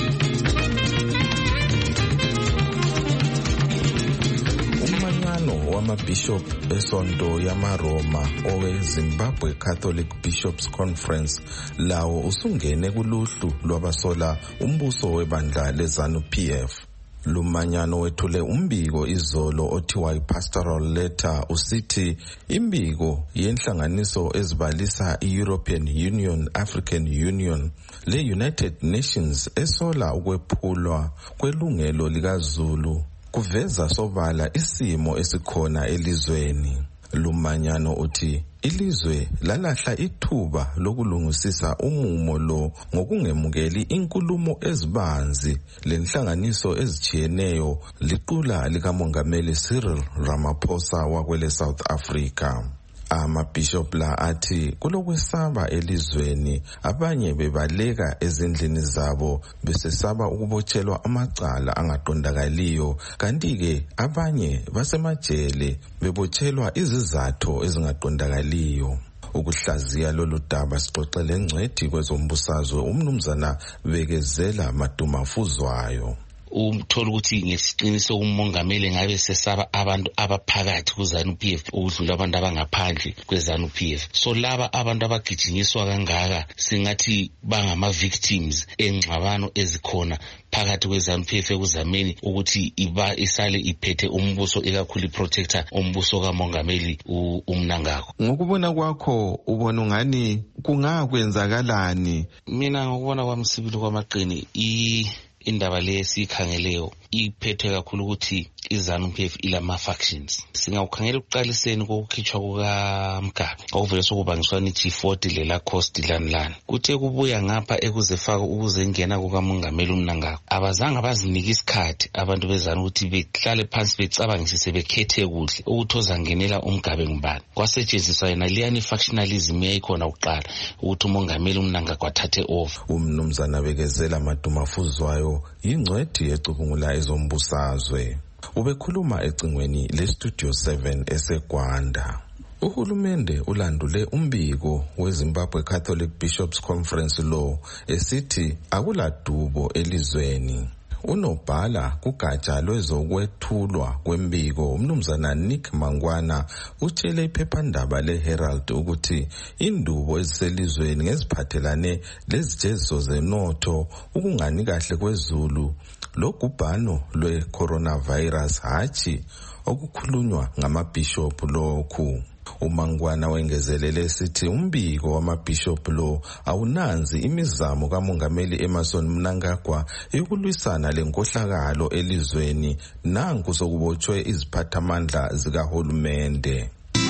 Wamabishop esonto yamaRoma owe-Zimbabwe Catholic Bishops Conference lawo usungene kuluhlu lwabasola umbuso webandla leZANU-PF. Lumanyano wethule umbiko izolo othiwa i-pastoral letter usithi imbiko yenhlanganiso ezibalisa i-European Union, African Union le-United Nations esola ukwephulwa kwelungelo likaZulu kuveza sobala isimo esikhona elizweni. Lumanyano uthi ilizwe lalahla ithuba lokulungisisa umumo lo ngokungemukeli inkulumo ezibanzi lenhlanganiso ezijiyeneyo liqula likamongameli Cyril Ramaphosa wakwele South Africa. Amabishop la athi kulokwesaba elizweni, abanye bebaleka ezindlini zabo besesaba ukubotshelwa amacala angaqondakaliyo, kanti-ke abanye basemajele bebotshelwa izizathu ezingaqondakaliyo. Ukuhlaziya lolu daba sixoxele ngcwethi kwezombusazwe umnumzana Bekezela Madumafuzwayo. Uthola ukuthi ngesiqiniso umongameli ngabe sesaba abantu abaphakathi kuZANU-PF ukudlula abantu abangaphandle kweZANU-PF. So laba abantu abagijinyiswa kangaka singathi bangama victims engxabano ezikhona phakathi kweZANU-PF ekuzameni ukuthi isale iphethe umbuso, ikakhulu iprotector umbuso kamongameli uMnangagwa. Ngokubona kwakho ubona ungani kungakwenzakalani? Mina ngokubona kwami sibili kwamaqini indaba le sikhangeleyo iphethwe kakhulu ukuthi iZANU-PF ilama-factions. Singawukhangela ukuqaliseni kokukhitshwa kukaMgabe okuvele sokubangiswa nithi-40 lela cost lani. Kuthe kubuya ngapha ekuzefaka ukuzengena kukamongameli uMnangagwa. Abazange bazinika isikhathi abantu beZANU ukuthi behlale phansi becabangisise bekhethe kuhle ukuthi ozangenela uMgabe ngubani. Kwasetshenziswa yena liyani factionalism yayikhona kuqala ukuthi umongameli uMnangagwa athathe over. Umnumzana Bekezela Madumafuzwayo yingcwethi ecubungula ezombusazwe. Ubekhuluma ecingweni le-Studio 7 eseGwanda. Uhulumende ulandule umbiko weZimbabwe Catholic Bishops Conference lo esithi akuladubo elizweni. Unobhala kugatsha lwezokwethulwa kwembiko umnumzana Nick Mangwana utshele iphephandaba leHerald ukuthi indubo eziselizweni ngeziphathelane lezijeziso zenotho, ukungani kahle kwezulu, logubhano lwe-coronavirus hatshi okukhulunywa ngamabhishophu lokhu. uMangwana wengezelele esithi umbiko wamabishop lo awunanzi imizamo kamongameli Emmerson Mnangagwa yokulwisana lenkohlakalo elizweni nanku sokubotshwe iziphathamandla zikahulumende.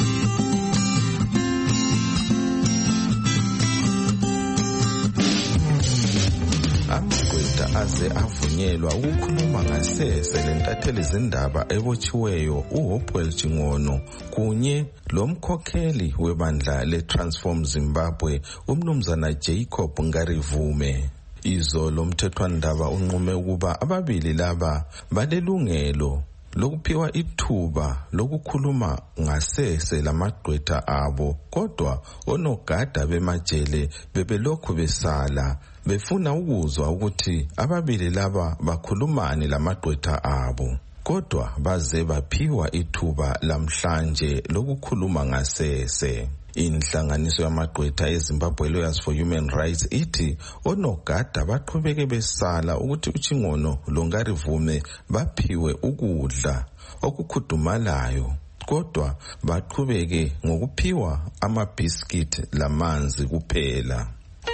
Aze avunyelwa ukukhuluma ngasese lentatheli zindaba ebotshiweyo uHopewell Chingono kunye lomkhokheli webandla leTransform Zimbabwe umnumzana Jacob Ngarivume. Izolo umthethwandaba unqume ukuba ababili laba balelungelo lokuphiwa ithuba lokukhuluma ngasese lamagqwetha abo, kodwa onogada bemajele bebelokhu besala befuna ukuzwa ukuthi ababili laba bakhulumani lamagqwetha abo, kodwa baze baphiwa ithuba lamhlanje lokukhuluma ngasese. Inhlanganiso yamagqwetha eZimbabwe Lawyers for Human Rights ithi onogada baqhubeke besala ukuthi uChingono loNgarivume baphiwe ukudla okukhudumalayo, kodwa baqhubeke ngokuphiwa amabhiskiti lamanzi kuphela.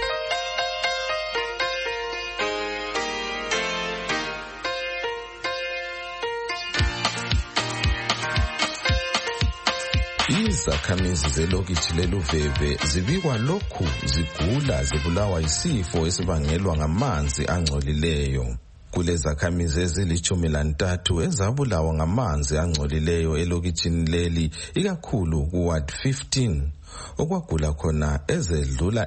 Izakhamizi zelokitshi leLuveve zibikwa lokhu zigula zibulawa isifo esibangelwa ngamanzi angcolileyo. Kulezakhamizi ezili13 ezabulawa ngamanzi angcolileyo elokitshini leli, ikakhulu kuWard 15 okwagula khona ezedlula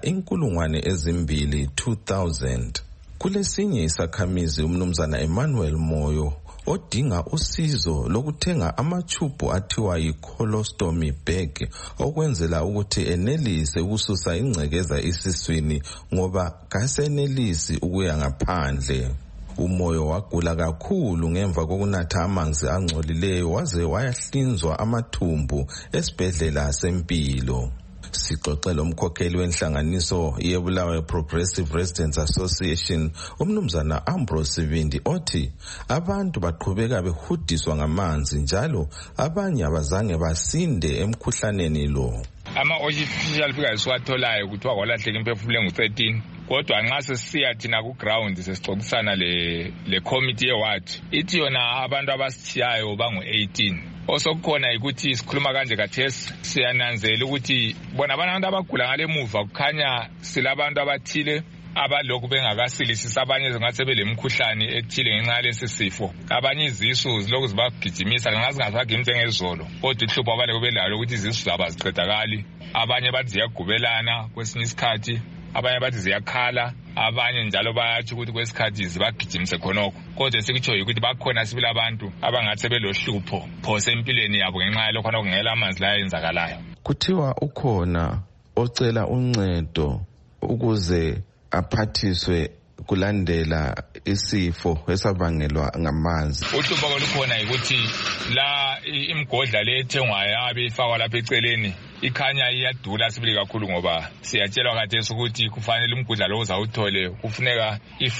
2,000. Kulesinye isakhamizi umnumzana Emmanuel Moyo odinga usizo lokuthenga amachubu athiwa yi-colostomy bag okwenzela ukuthi enelise ukususa ingcekeza isiswini ngoba kasenelisi ukuya ngaphandle. Umoyo wagula kakhulu ngemva kokunatha amanzi angcolileyo waze wayahlinzwa amathumbu esibhedlela sempilo. Sixoxela umkhokheli wenhlanganiso yeBulawayo Progressive Residents Association umnumzana Ambrose Sibindi othi abantu baqhubeka behudiswa ngamanzi njalo abanye abazange basinde emkhuhlaneni lo. Ama-official figures watholayo kuthiwa kwalahleka imphefumulo engu-13, kodwa nxa sesiya thina ku-ground sesixoxisana le committee yeward ithi yona abantu abasithiyayo bangu-18. Osokukhona yikuthi sikhuluma kanje kathesi siyananzela ukuthi bona abantu abagula ngale muva kukhanya silabantu abathile abalokhu bengakasilisisa, abanye zingathi belemkhuhlane ethile ngenxa yalesi sifo, abanye izisu zilokhu zibagijimisa ngazingazagimisa ngezolo, kodwa ihlupho abaleke belalo ukuthi izisu zabo aziqedakali, abanye bathi ziyagubelana kwesinye isikhathi, abanye bathi ziyakhala, abanye njalo bayathi ukuthi kwesikhathi zibagijimise khonokho. Kodwa sikutsho ukuthi bakhona sibili abantu abangathi belohlupho phose empilweni yabo ngenxa yalokho okungela amanzi la yenzakalayo. Kuthiwa ukhona ocela uncedo ukuze aphathiswe kulandela isifo esabangelwa ngamanzi. Uhlupho olukhona ukuthi la imgodla le ethengwayo abe ifakwa lapha eceleni ikhanya iyadula sibili kakhulu ngoba siyatshelwa khathesi ukuthi kufanele umgodla lo uzawuthole kufuneka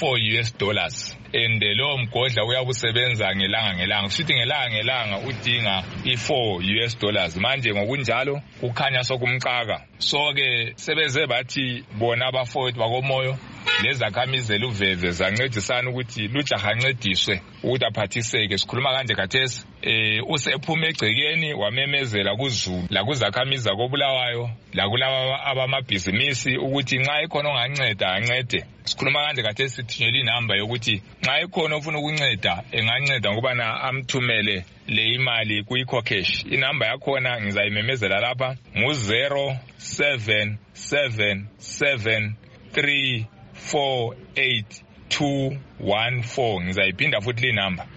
$4 and lo mgodla uyabusebenza ngelanga sithi ngelanga udinga $4 manje ngokunjalo kukhanya sokumqaka. So ke sebeze bathi bona abafowethu bakomoyo lezakhamizi zeluveve zancedisana ukuthi lujaha ancediswe ukuthi aphathiseke. Sikhuluma kanje khathesi usephuma egcekeni wamemezela kuZulu lakuzakhamizi zakobulawayo lakulaba abamabhizinisi ukuthi nxa ikhona onganceda ancede. Sikhuluma kanje khathesi sithinyela inamba yokuthi nxa ikhona ofuna ukunceda enganceda ngokubana amthumele le imali kuyi-Cocash. Inamba yakhona ngizayimemezela lapha ngu-0777348214. ngizayiphinda futhi le namba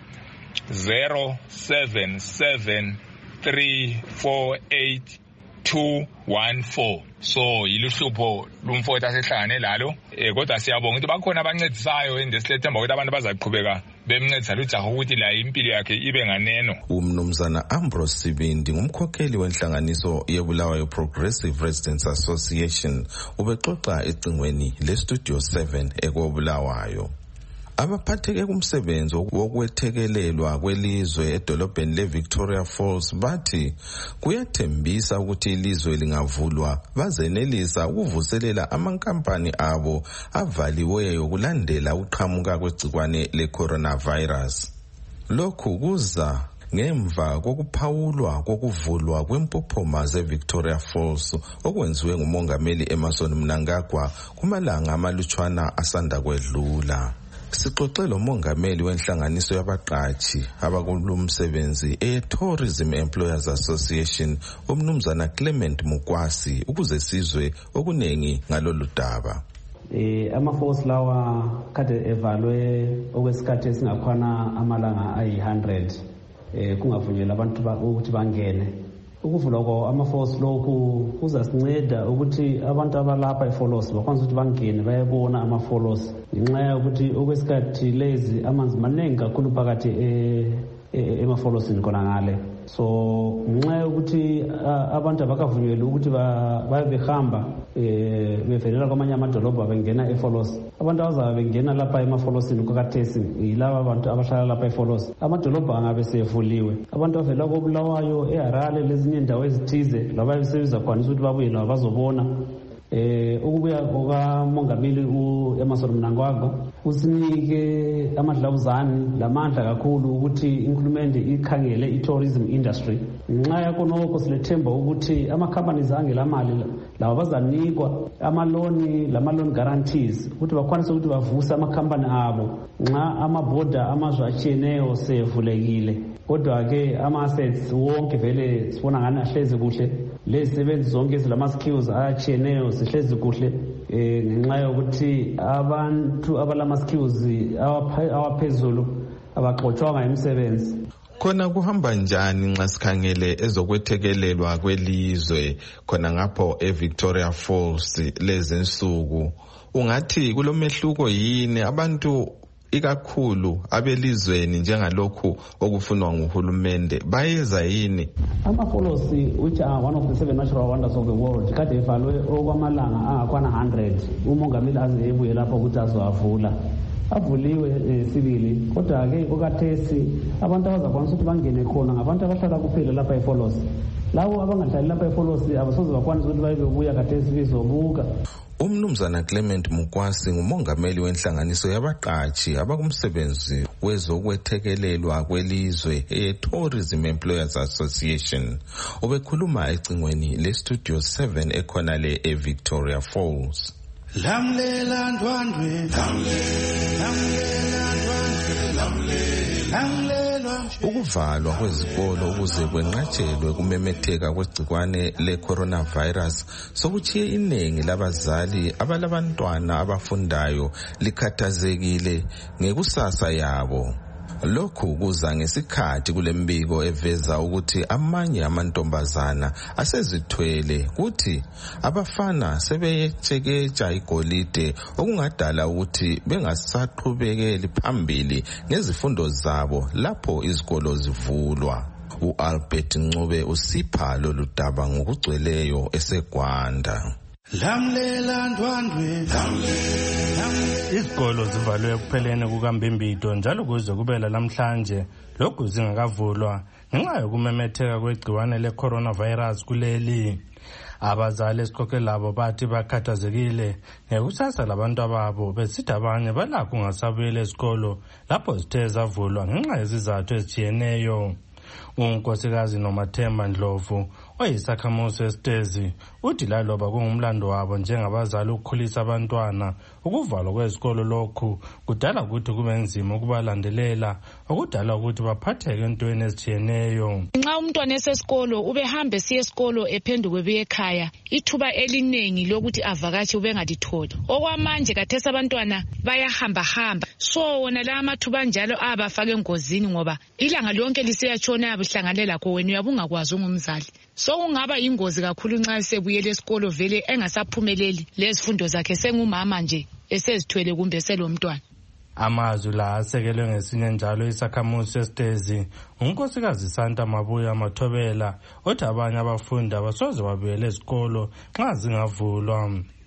0777348214. so yiluhlupho lumfowethu asehlangane lalo, kodwa siyabonga ukuthi bakhona abancedisayo ende silethemba ukuthi abantu bazaqhubeka bemncedisa lujaha ukuthi la impilo yakhe ibe nganeno. Umnumzana Ambrose Sibindi ngumkhokheli wenhlanganiso yeBulawayo Progressive Residents Association ubexoxa ecingweni leStudio 7 ekobulawayo. Abaphatheke kumsebenzi wokwethekelelwa kwelizwe edolobheni leVictoria Falls bathi kuyathembisa ukuthi ilizwe lingavulwa bazenelisa ukuvuselela amankampani abo avaliweyo kulandela uqhamuka kwegcikwane le-coronavirus. Lokhu kuza ngemva kokuphawulwa kokuvulwa kwempophoma zeVictoria Falls okwenziwe ngumongameli Emmerson Mnangagwa kumalanga amalutshwana asanda kwedlula. Sixoxe lomongameli wenhlanganiso yabaqatshi abakulumsebenzi e-Tourism Employers Association umnumzana Clement Mukwasi ukuze sizwe okunengi ngalolu daba. Ama-force lawa kade evalwe okwesikhathi esingakhona amalanga ayi-100 kungavunyelwa abantu ukuthi bangene. Ukuvulwa kwawo ama-force lokhu kuzasinceda ukuthi abantu abalapha eFolos bakwazi ukuthi bangene bayabona ama-Folos ngenxa yokuthi okwesikhathi lezi amanzi maningi kakhulu phakathi emafolosini khona ngale. So ngenxa yokuthi abantu abakavunyelwa ukuthi babe behamba bevelela kwamanye amadolobha bengena eFolos, abantu abazaba bengena lapha emafolosini kwakathesi yilaba abantu abahlala lapha eFolos. Amadolobha angabe sevuliwe, abantu bavela koBulawayo, eHarare lezinye indawo ezithize laba sebezakwanisa ukuthi babuye laba bazobona. Ukubuya kukamongameli uEmmerson Mnangagwa usinike amadlawuzane lamandla kakhulu ukuthi inkulumende ikhangele i-tourism industry. Ngenxa yakho nokho silethemba ukuthi ama-companies angela mali lawa bazanikwa amaloni lama-loan guarantees ukuthi bakwanise ukuthi bavuse amakhampani abo nxa amaboda amazwe atshiyeneyo sevulekile. Kodwa-ke ama-assets wonke vele sibona ngani ahlezi kuhle, lezisebenzi zonke ezilama-skills atshiyeneyo sihlezi kuhle ngenxa yokuthi abantu abalama-skills awaphezulu abaxotshwanga imisebenzi. Khona kuhamba njani nxa sikhangele ezokwethekelelwa kwelizwe khona ngapho eVictoria Falls lezinsuku? Ungathi kulomehluko yini abantu ikakhulu abelizweni njengalokhu okufunwa nguhulumende bayeza yini? Ama-Folos which are one of the 7 natural wonders of the world kade evalwe okwamalanga angakwana 100 umongameli aze ebuye lapho ukuthi azowavula. Avuliwe sibili, kodwa-ke okathesi abantu abazakwanisa ukuthi bangene khona ngabantu abahlala kuphela lapha eFolos. Labo abangahlali lapha eFolos abasoze bakwanisa ukuthi baye bebuya kathesi bezobuka. Umnumzana Clement Mukwasi ngumongameli wenhlanganiso yabaqatshi abakumsebenzi wezokwethekelelwa kwelizwe e-Tourism Employers Association. Ubekhuluma ecingweni le-Studio 7 ekhona le eVictoria Falls. Lamlela ndwandwe, lamlela ndwandwe, Ukuvalwa kwezikolo ukuze kwenqatshelwe kumemetheka kwegcikwane le-coronavirus sokuchiye iningi labazali abalabantwana abafundayo likhathazekile ngekusasa yabo. Lokhu kuza ngesikhathi kulembiko eveza ukuthi amanye amantombazana asezithwele kuthi abafana sebeyetsheketsha igolide okungadala ukuthi bengasaqhubekeli phambili ngezifundo zabo lapho izikolo zivulwa. uAlbert Ncube usipha lolu daba ngokugcweleyo eseGwanda. Lamlela ndwandwe, izikolo zivalwe kupheleni kukaMbimbito njalo kuze kubela namhlanje lokhu zingakavulwa ngenxa yokumemetheka kwegciwane le-coronavirus kuleli. Abazali esikhokhe labo bathi bakhathazekile ngekusasa labantu ababo besithi abanye balakho ungasabuyela esikolo lapho zithe zavulwa ngenxa yezizathu ezitshiyeneyo. Unkosikazi Nomathemba Ndlovu oyisakhamuzi esitezi uthi laloba kungumlando wabo njengabazali ukukhulisa abantwana, ukuvalwa kwezikolo lokhu kudala ukuthi kube nzima ukubalandelela, okudala ukuthi baphatheke entweni ezitshiyeneyo. Nxa umntwana esesikolo ubehamba esiya esikolo ephenduke ebuye ekhaya, ithuba eliningi lokuthi avakatshe ubengalitholi. Okwamanje kathesi abantwana bayahamba hamba, so wona la amathuba njalo abafake engozini ngoba ilanga lonke lisiyatshona yabihlanganela lakho wena uyabungakwazi ungumzali. So kungaba ingozi kakhulu nxa sebuyele esikolo vele engasaphumeleli lezifundo zakhe, sengumama nje esezithwele kumbe selomntwana. Amazwi la asekelwe ngesinye njalo isakhamuzi sesitezi unkosikazi Santa Mabuya Mathobela othi abanye abafundi abasoze babuyele esikolo nxa zingavulwa.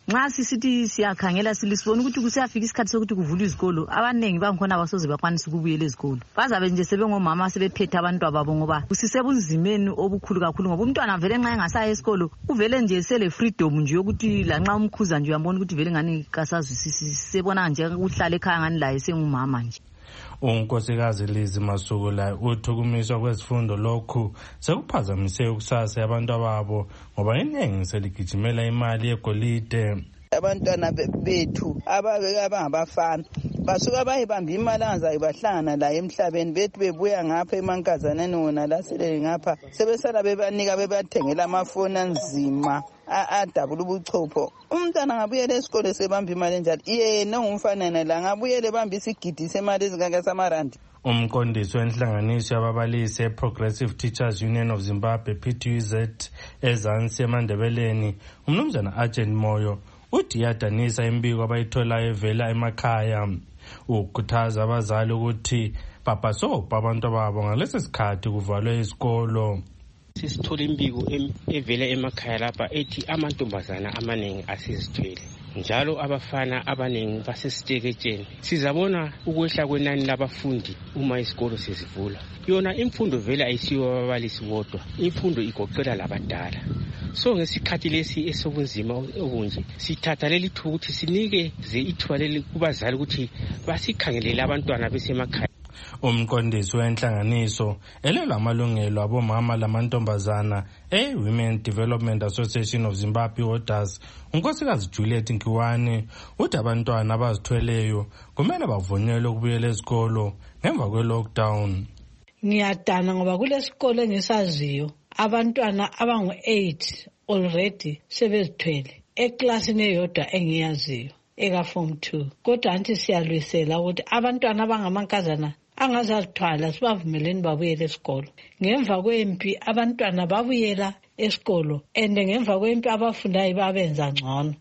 nxa sisithi siyakhangela sibona ukuthi kusiyafika isikhathi sokuthi kuvulwe izikolo abaningi bangikhona abasoze bakwanisa ukubuyela ezikolo bazabe nje sebengomama sebephethe abantwana babo ngoba kusisebunzimeni obukhulu kakhulu ngoba umntwana vele nxa engasaya esikolo uvele nje sele freedom nje yokuthi lanxa umkhuza nje uyambona ukuthi vele ngani kasazwisisi sebona nje ukuhlala ekhaya ngani laye sengumama nje. uNkosikazi Lizi Masukula uthukumiswa kwezifundo lokhu sekuphazamise ukusasa yabantu ababo ngoba iningi seligijimela imali yegolide. Abantwana bethu abangabafana basuka bayibamba imali angazayo bahlangana la emhlabeni bethi bebuya ngapha emankazaneni wona la sele ngapha sebesala bebanika bebathengela amafoni anzima adabula ubuchopho. Umntwana ngabuyela esikole sebamba imali enjalo yena ngumfanana la ngabuyele bamba isigidi semali ezingaka samarandi. Umqondisi wenhlanganiso yababalisi eProgressive Teachers Union of Zimbabwe PTUZ ezansi eMandebeleni umnumzana Agent Moyo uthi yadanisa imbiko abayitholayo evela emakhaya ukukhuthaza abazali ukuthi bapasopa abantu babo ngalesi sikhathi kuvalwe izikolo. Sisithola imbiko evela emakhaya lapha ethi amantombazana amaningi asizithwele njalo abafana abaningi basesiteketsheni. Sizabona ukwehla kwenani labafundi uma isikolo sezivula. Yona imfundo vele ayisiyo ababalisi bodwa, imfundo igoqela labadala. So ngesikhathi lesi esobunzima obunje sithatha leli thuba ukuthi sinike ithuba leli kubazali ukuthi basikhangelele abantwana besemakhaya. Umqondisi wenhlanganiso elela amalungelo abomama lamantombazana Women Development Association of Zimbabwe Orders uNkosikazi Juliet Nkiwane uthi abantwana abazithweleyo kumele bavunyelwe ukubuyela esikolo ngemva kwe-lockdown. Ngiyadana ngoba kulesikolo engisaziyo abantwana abangu-8 already sebezithwele eklasini eyodwa engiyaziyo eka-form 2 kodwa anti siyalwisela ukuthi abantwana abangamankazana angazazithwala sibavumeleni babuyele esikolo. Ngemva kwempi abantwana babuyela esikolo and ngemva kwempi abafundayo babenza ngcono.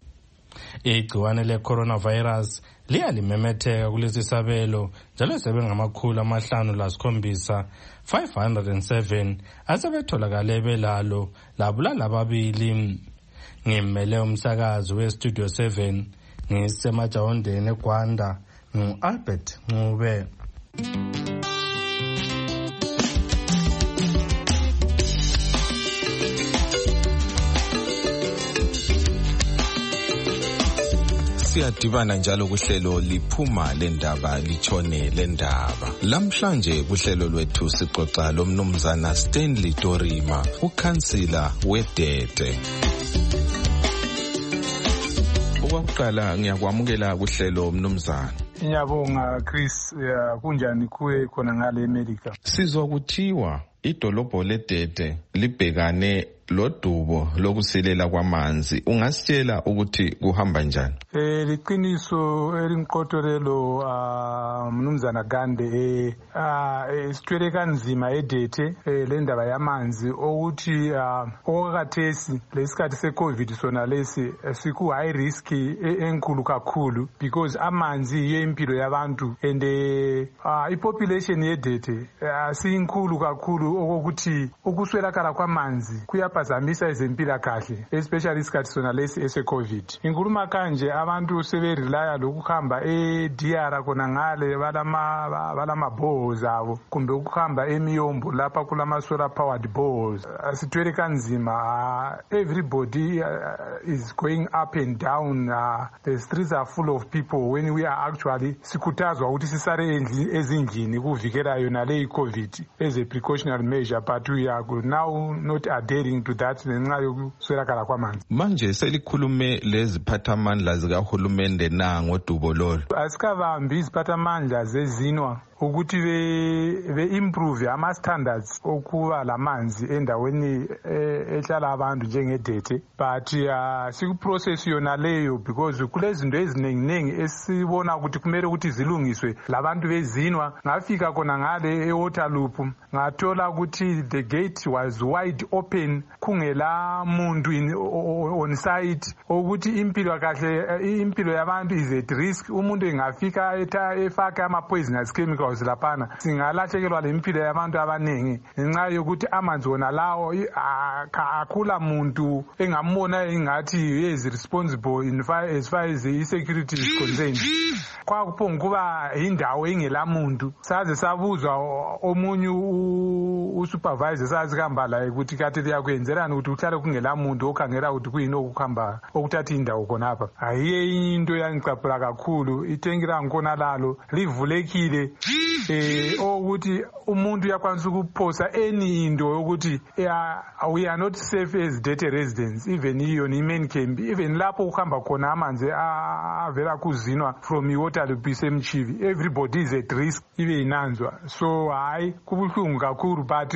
Igciwane le-coronavirus liyalimemetheka kulesi sabelo njalo sebengamakhulu 507 asebetholakale belalo labulala ababili. Ngimele umsakazi weStudio 7 ngisemajawondeni eGwanda ngu-Albert Ncube. Siyadibana njalo kuhlelo liphuma lendaba litshone lendaba. Lamhlanje kuhlelo lwethu sixoxa lomnumzana Stanley Dorima, ukhansila weDete. Okokuqala ngiyakwamukela kuhlelo mnumzana. Ngiyabonga Chris, kunjani kuwe khona ngale America? Sizwa kuthiwa idolobho leDete libhekane lodubo lokusilela kwamanzi. Ungasitshela ukuthi kuhamba njani? Liqiniso elinqotorelo mnumzana Gande sithwele kanzima eDete le ndaba yamanzi ukuthi okakathesi lesikhathi seCovid sona lesi siku high risk enkulu kakhulu because amanzi yiyo impilo yabantu and ipopulation yeDete siyinkulu kakhulu okokuthi ukuswelakala kwamanzi kuyaphazamisa ezempilakahle especially isikhathi sona lesi ese-COVID. Inkuluma kanje abantu seberelaya lokuhamba eDR khona ngale balama bores abo kumbe ukuhamba emiyombo lapha kulama solar powered bores. Sithwele kanzima, everybody is going up and down. The streets are full of people when we are actually sikhuthazwa ukuthi sisare ezindlini kuvikela yona le COVID as a precautionary measure, but we are now not adhering to that ngenxa yokuswelakala kwamanzi. Manje selikhulume leziphathamandla zikahulumende na ngodubo lolo. Asikavambi iziphathamandla zezinwa ukuthi be-improve ama-standards okuba lamanzi endaweni ehlala abantu njengeDete, but sikuprocess yona leyo because kulezinto eziningi esibona ukuthi kumele ukuthi zilungiswe labantu bezinwa. Ngafika khona ngale eWaterloop ngathola ukuthi the gate was wide open kungela muntu on site ukuthi impilo yabantu is at risk, umuntu engafika efaka ama-poisonous chemicals laphana singalahlekelwa le impilo yabantu abaningi ngenxa yokuthi amanzi wona lawo akula muntu engambona engathi is responsible as far as i-security is concerned. Kwakuphonga kuba indawo engela muntu saze sabuzwa omunye usupervisor sazi kuhamba la ukuthi kade liyakwenzelani ukuthi uhlale kungela muntu okhangela ukuthi kuyini okuhamba okuthatha indawo khonapha. Ayiye into yangicaphula kakhulu, itenki langkhona lalo livulekile ukuthi umuntu uyakwanisa ukuphosa any into yokuthi we are not safe as dirty residents, even iyona i-main camp, even lapho kuhamba khona amanzi avela kuzinwa from iwater lupise emchivi, everybody is at risk ibe inanzwa. So hayi kubuhlungu kakhulu, but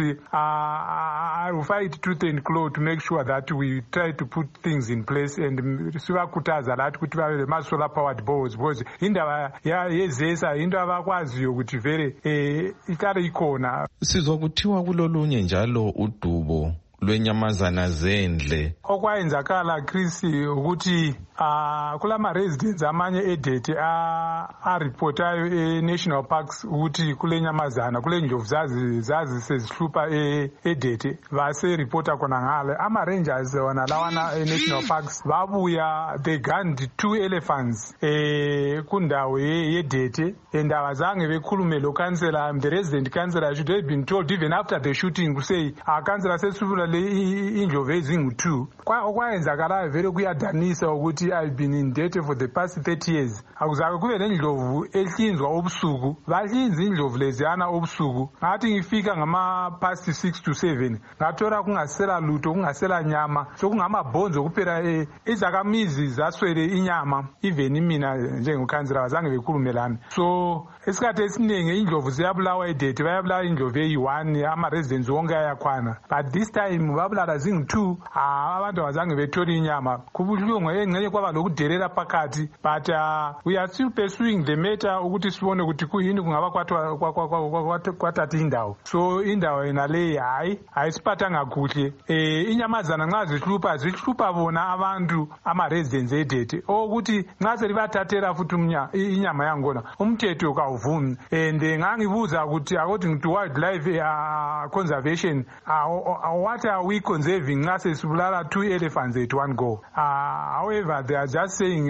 I will fight tooth and claw to make sure that we try to put things in place and sibakhuthaza lathi ukuthi babe ma-solar powered boards because indaba yezesa into abakwaziyo ukuthi vele ihlale ikhona. Sizwa kuthiwa kulolunye njalo udubo lwenyamazana zendle okwayenzakala Chris ukuthi kulama residents amanye edete reportayo e-national parks ukuthi kule nyamazana kule ndlovu zazi sezihlupha edete base reporta khona ngale ama-rangers wona lawana e-national parks babuya they gunned 2 elephants kundawo yedete and abazange bekhulume lo councillor, the resident councillor should have been told even after the shooting to say councillor sesifuna le indlovu ezingu-2. Okwayenzakalayo vele kuyadanisa ukuthi I've been in debt for the past 30 years. Akuzake kube nendlovu ehlinzwa obusuku, bahlinza indlovu leziyana obusuku. Ngathi ngifika ngama past 6 to 7 ngathola kungasela lutho, kungasela nyama, so kungamabhonzo kuphela izakamizi zaswele inyama, even mina njengokhansela bazange bekhulumelana. So esikhathi esiningi indlovu ziyabulawa edete, bayabulawa indlovu eyi-1 ama-residents wonke ayakhwana, but this time babulala zingu-2 abantu abazange bethole inyama. Kubuhlungu engcenye kwaba lokudelela phakathi, but we are still pursuing the matter ukuthi sibone ukuthi kuyini kungaba kwathatha indawo. So indawo yena le hayi ayisiphathanga kuhle. Inyamazana nxa zihlupha bona abantu ama-residents edete ukuthi nxa selibathathela futhi inyama yangona umthetho kawuvumi. And ngangibuza ukuthi according to wildlife conservation what are we conserving nxa sesibulala 2 elephants at one go? However, they are just saying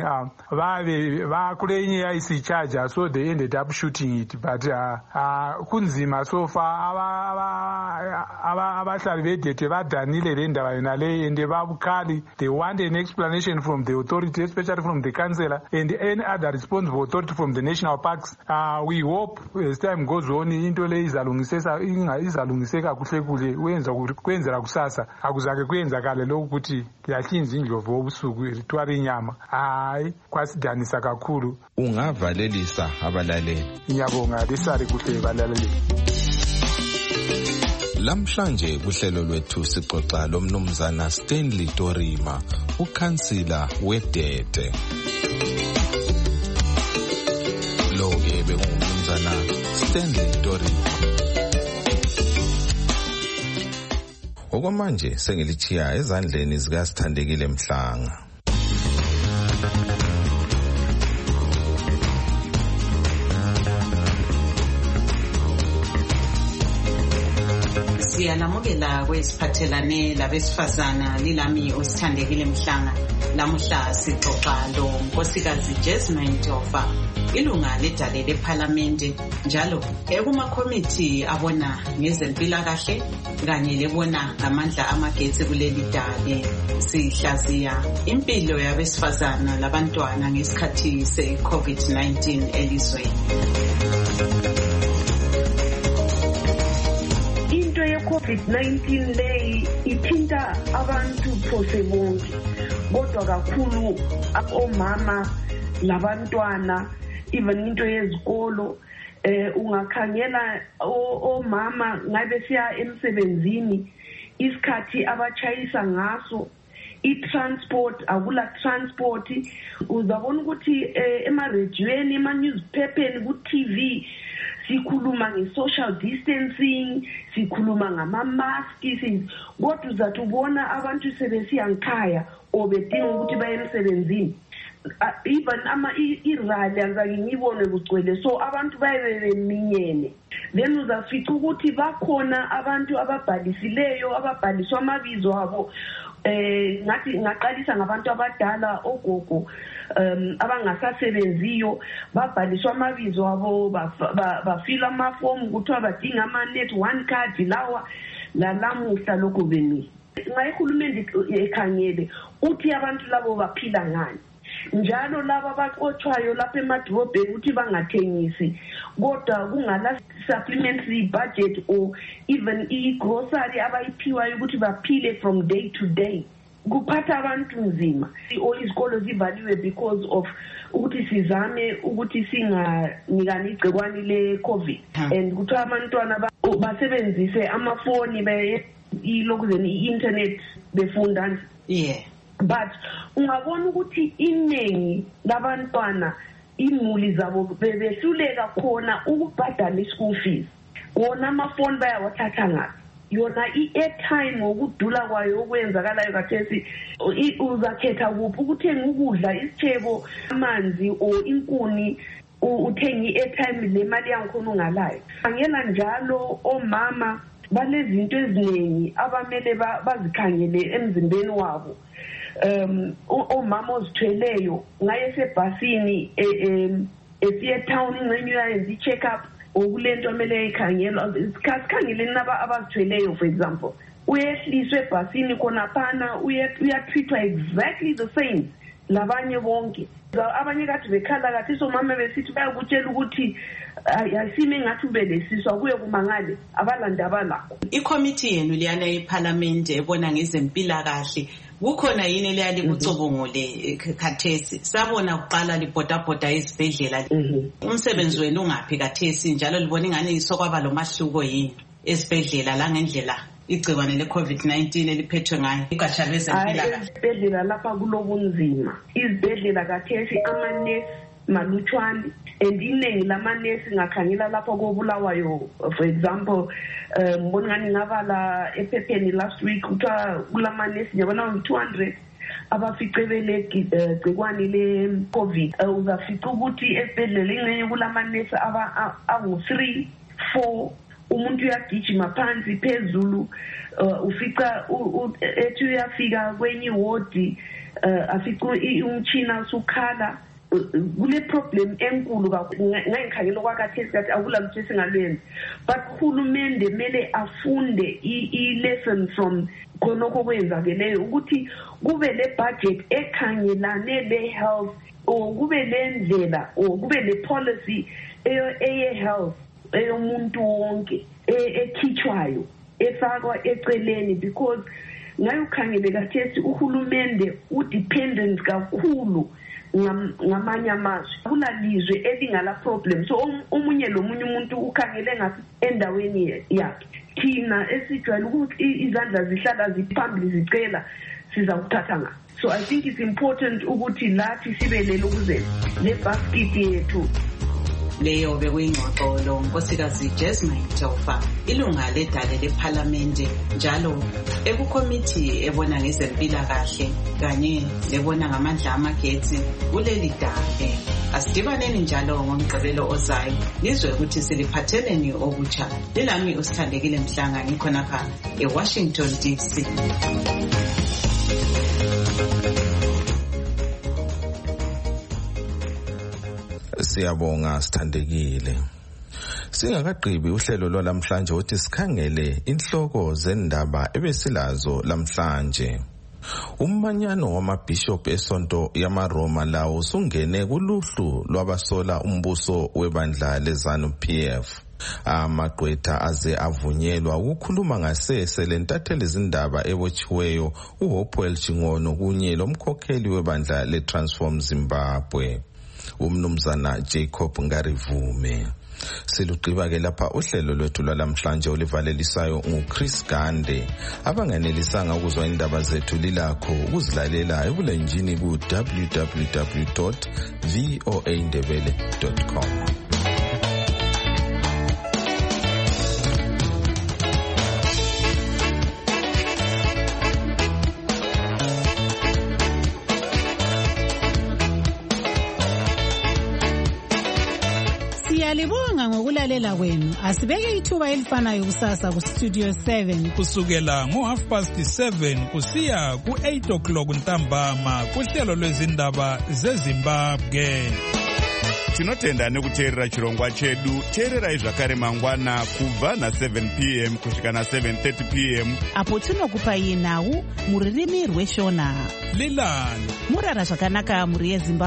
bakulenye ayisicharger, so they ended up shooting it. But kunzima so far abahlali bedete badanile le ndaba yona le and babukhali. They want an explanation from the authority, especially from the councillor and any other responsible authority from the national parks. We hope as time goes on into le izalungiseka kuhle kwenzela kusasa akuzake kwenzakale lokuthi yahlinza indlovu obusuku ritual inyama. Hayi kwasidanisa kakhulu. Ungavalelisa abalaleli. Ngiyabonga lisari kuhle balaleli. Lamhlanje kuhlelo lwethu sixoxa lomnumzana Stanley Dorima, ukhansila wedete. Lo-ke bekungumnumzana Stanley Dorima. Okwamanje sengilithiya ezandleni zikaSithandekile Mhlanga. Siyalamukela kwesiphathelane labesifazana lilami uSithandekile Mhlanga. Lamuhla sixoxa lo Nkosikazi Jasmine Tofa, ilunga ledale lephalamende njalo ekumakhomithi abona ngezempilakahle kanye lebona ngamandla amagetsi kuleli dale. Sihlaziya impilo yabesifazana labantwana ngesikhathi se-COVID-19 elizweni. Into ye-COVID-19 leyi ithinta abantu phose bonke, kodwa kakhulu omama labantwana, even into yezikolo. Ungakhangela omama ngabe siya emsebenzini isikhathi abachayisa ngaso, i-transport akula transport. Uzabona ukuthi ema-radioweni, ema-newspapers, ku-TV sikhuluma nge-social distancing, sikhuluma ngama-maski, kodwa uzathi ubona abantu sebesiya ngikhaya or bedinga ukuthi baye emsebenzini. Even irali azake ngibone kugcwele, so abantu baye beminyene. Then uzafica ukuthi bakhona abantu ababhalisileyo, ababhaliswa amabizo abo, ngathi ngaqalisa ngabantu abadala, ogogo abangasasebenziyo, babhaliswa amabizo abo, bafila amafomu kuthiwa badinga ama-net 1 card lawa lalamuhla lokho beni. Ngayihulumende ekhangele uthi abantu labo baphila ngani. Njalo laba abaqothwayo lapha emadrobheni ukuthi bangathengisi, kodwa kungala supplementary budget or even i-grocery abayiphiwayo ukuthi baphile from day to day. Kuphatha abantu nzima. Izikolo zivaliwe because of ukuthi sizame ukuthi singanikani igcikwane le-COVID. And kuthiwa abantwana basebenzise amafoni ilokuzeni i-internet befunda. Yeah. But ungabona ukuthi iningi labantwana imuli zabo bebehluleka khona ukubhadala i-school fees. Wona amafoni bayawathatha ngaphi? Yona i-airtime ngokudula kwayo okwenzakalayo kathesi uzakhetha kuphi ukuthenga ukudla, isithebo, amanzi or inkuni, uthenga i-airtime le mali yangikhona ungalayo. Angela njalo omama balezinto eziningi abamele bazikhangele emzimbeni wabo. Omama ozithweleyo ngaye sebhasini esiye town ingcenye uyayenza i-check up okulento amele ikhangela sikhangeleni abazithweleyo. For example, uyehliswe ebhasini khonaphana uyatreatwa exactly the same labanye bonke. Abanye kade bekhala kathi somama besithi bayakutshela ukuthi ayisime ngathi ubelesiswa kuye kumangale abalandaba lakho. Ikomiti yenu liyana eParliament ebona ngezempilakahle kukhona yini leyali kucubungule khathesi? Sabona uqala libhodabhoda ezibhedlela. Umsebenzi wenu ungaphi khathesi njalo libona ingane isokwaba lomahluko yini ezibhedlela la ngendlela igcikwane le-COVID-19 eliphethwe ngayo igatsha lezempilakahle? Izibhedlela lapha kulobunzima. Izibhedlela kathesi amanesi malutshwane and iningi lamanesi ngakhangela lapha kobulawayo. For example, mbona ngani ngabala ephepheni last week kuthiwa kulamanesi ngiyabona 200 abaficebele gcikwane le-COVID. Uzafica ukuthi esibhedlela ingcenye kulamanesi angu-3, 4. Umuntu uyagijima phansi phezulu, ufica ethi uyafika kwenye wodi afica umtshina usukhala. Kule problem enkulu kakhulu ngikhangela kwakathesi kathi akulalutho esingalwenza, but uhulumende mele afunde i-lesson from khonokho kwenzakeleyo ukuthi kube le budget ekhangelane le-health or kube le ndlela or kube le policy eye-health eyomuntu wonke ekhitshwayo efakwa eceleni, because ngayo ukhangele kathesi uhulumende udependent kakhulu ngamanye amazwe. Kulalizwe elingala problem, so omunye lomunye umuntu ukhangele ngathi endaweni yakhe. Thina esijwayele ukuthi izandla zihlala ziphambili zicela siza kuthatha ngayo. So I think it's important ukuthi lathi sibelele ukuze le basket yethu. Leyo bekuyingxoxo lo nkosikazi Jasmine Jaufa, ilunga ledale leParliament njalo ekukomiti ebona ngezempilakahle kanye lebona ngamandla amagetsi kuleli dale. Asidibaneni njalo ngomgqibelo ozayo nizwe ukuthi siliphatheleni okutsha. Lilami usithandekile Mhlanga ngikhonapha eWashington DC. Siyabonga sithandekile. Singakaqhibi uhlelo lwalamhlanje uthi sikhangele inhloko zendaba ebesilazo lamhlanje. Umanyano wamabhishop esonto yamaRoma lawo sungene kuluhlu lwabasola umbuso webandla leZANU-PF. Amagqwetha aze avunyelwa ukukhuluma ngasese lentatheli izindaba ebotshiweyo uHopewell Chingono kunye lomkhokheli webandla leTransform Zimbabwe umnumzana Jacob Ngarivume. Silugqiba ke lapha uhlelo lwethu lwalamhlanje olivalelisayo nguChris Gande. Abanganelisanga ukuzwa indaba zethu lilakho ukuzilalela ebulenjini ku www.voaindebele.com. Siyalibonga ngokulalela kwenu. Asibeke ithuba elifanayo kusasa ku Studio 7 kusukela ngo7:30 kusiya ku8 o'clock ntambama kuhlelo lwezindaba zeZimbabwe. Tinotenda nekuteerera chirongwa chedu. Teererai zvakare mangwana kubva na7 p.m. kusvika na7:30 p.m. apo tinokupai nhau mururimi rweshona. Lilani murara zvakanaka muri yeZimbabwe.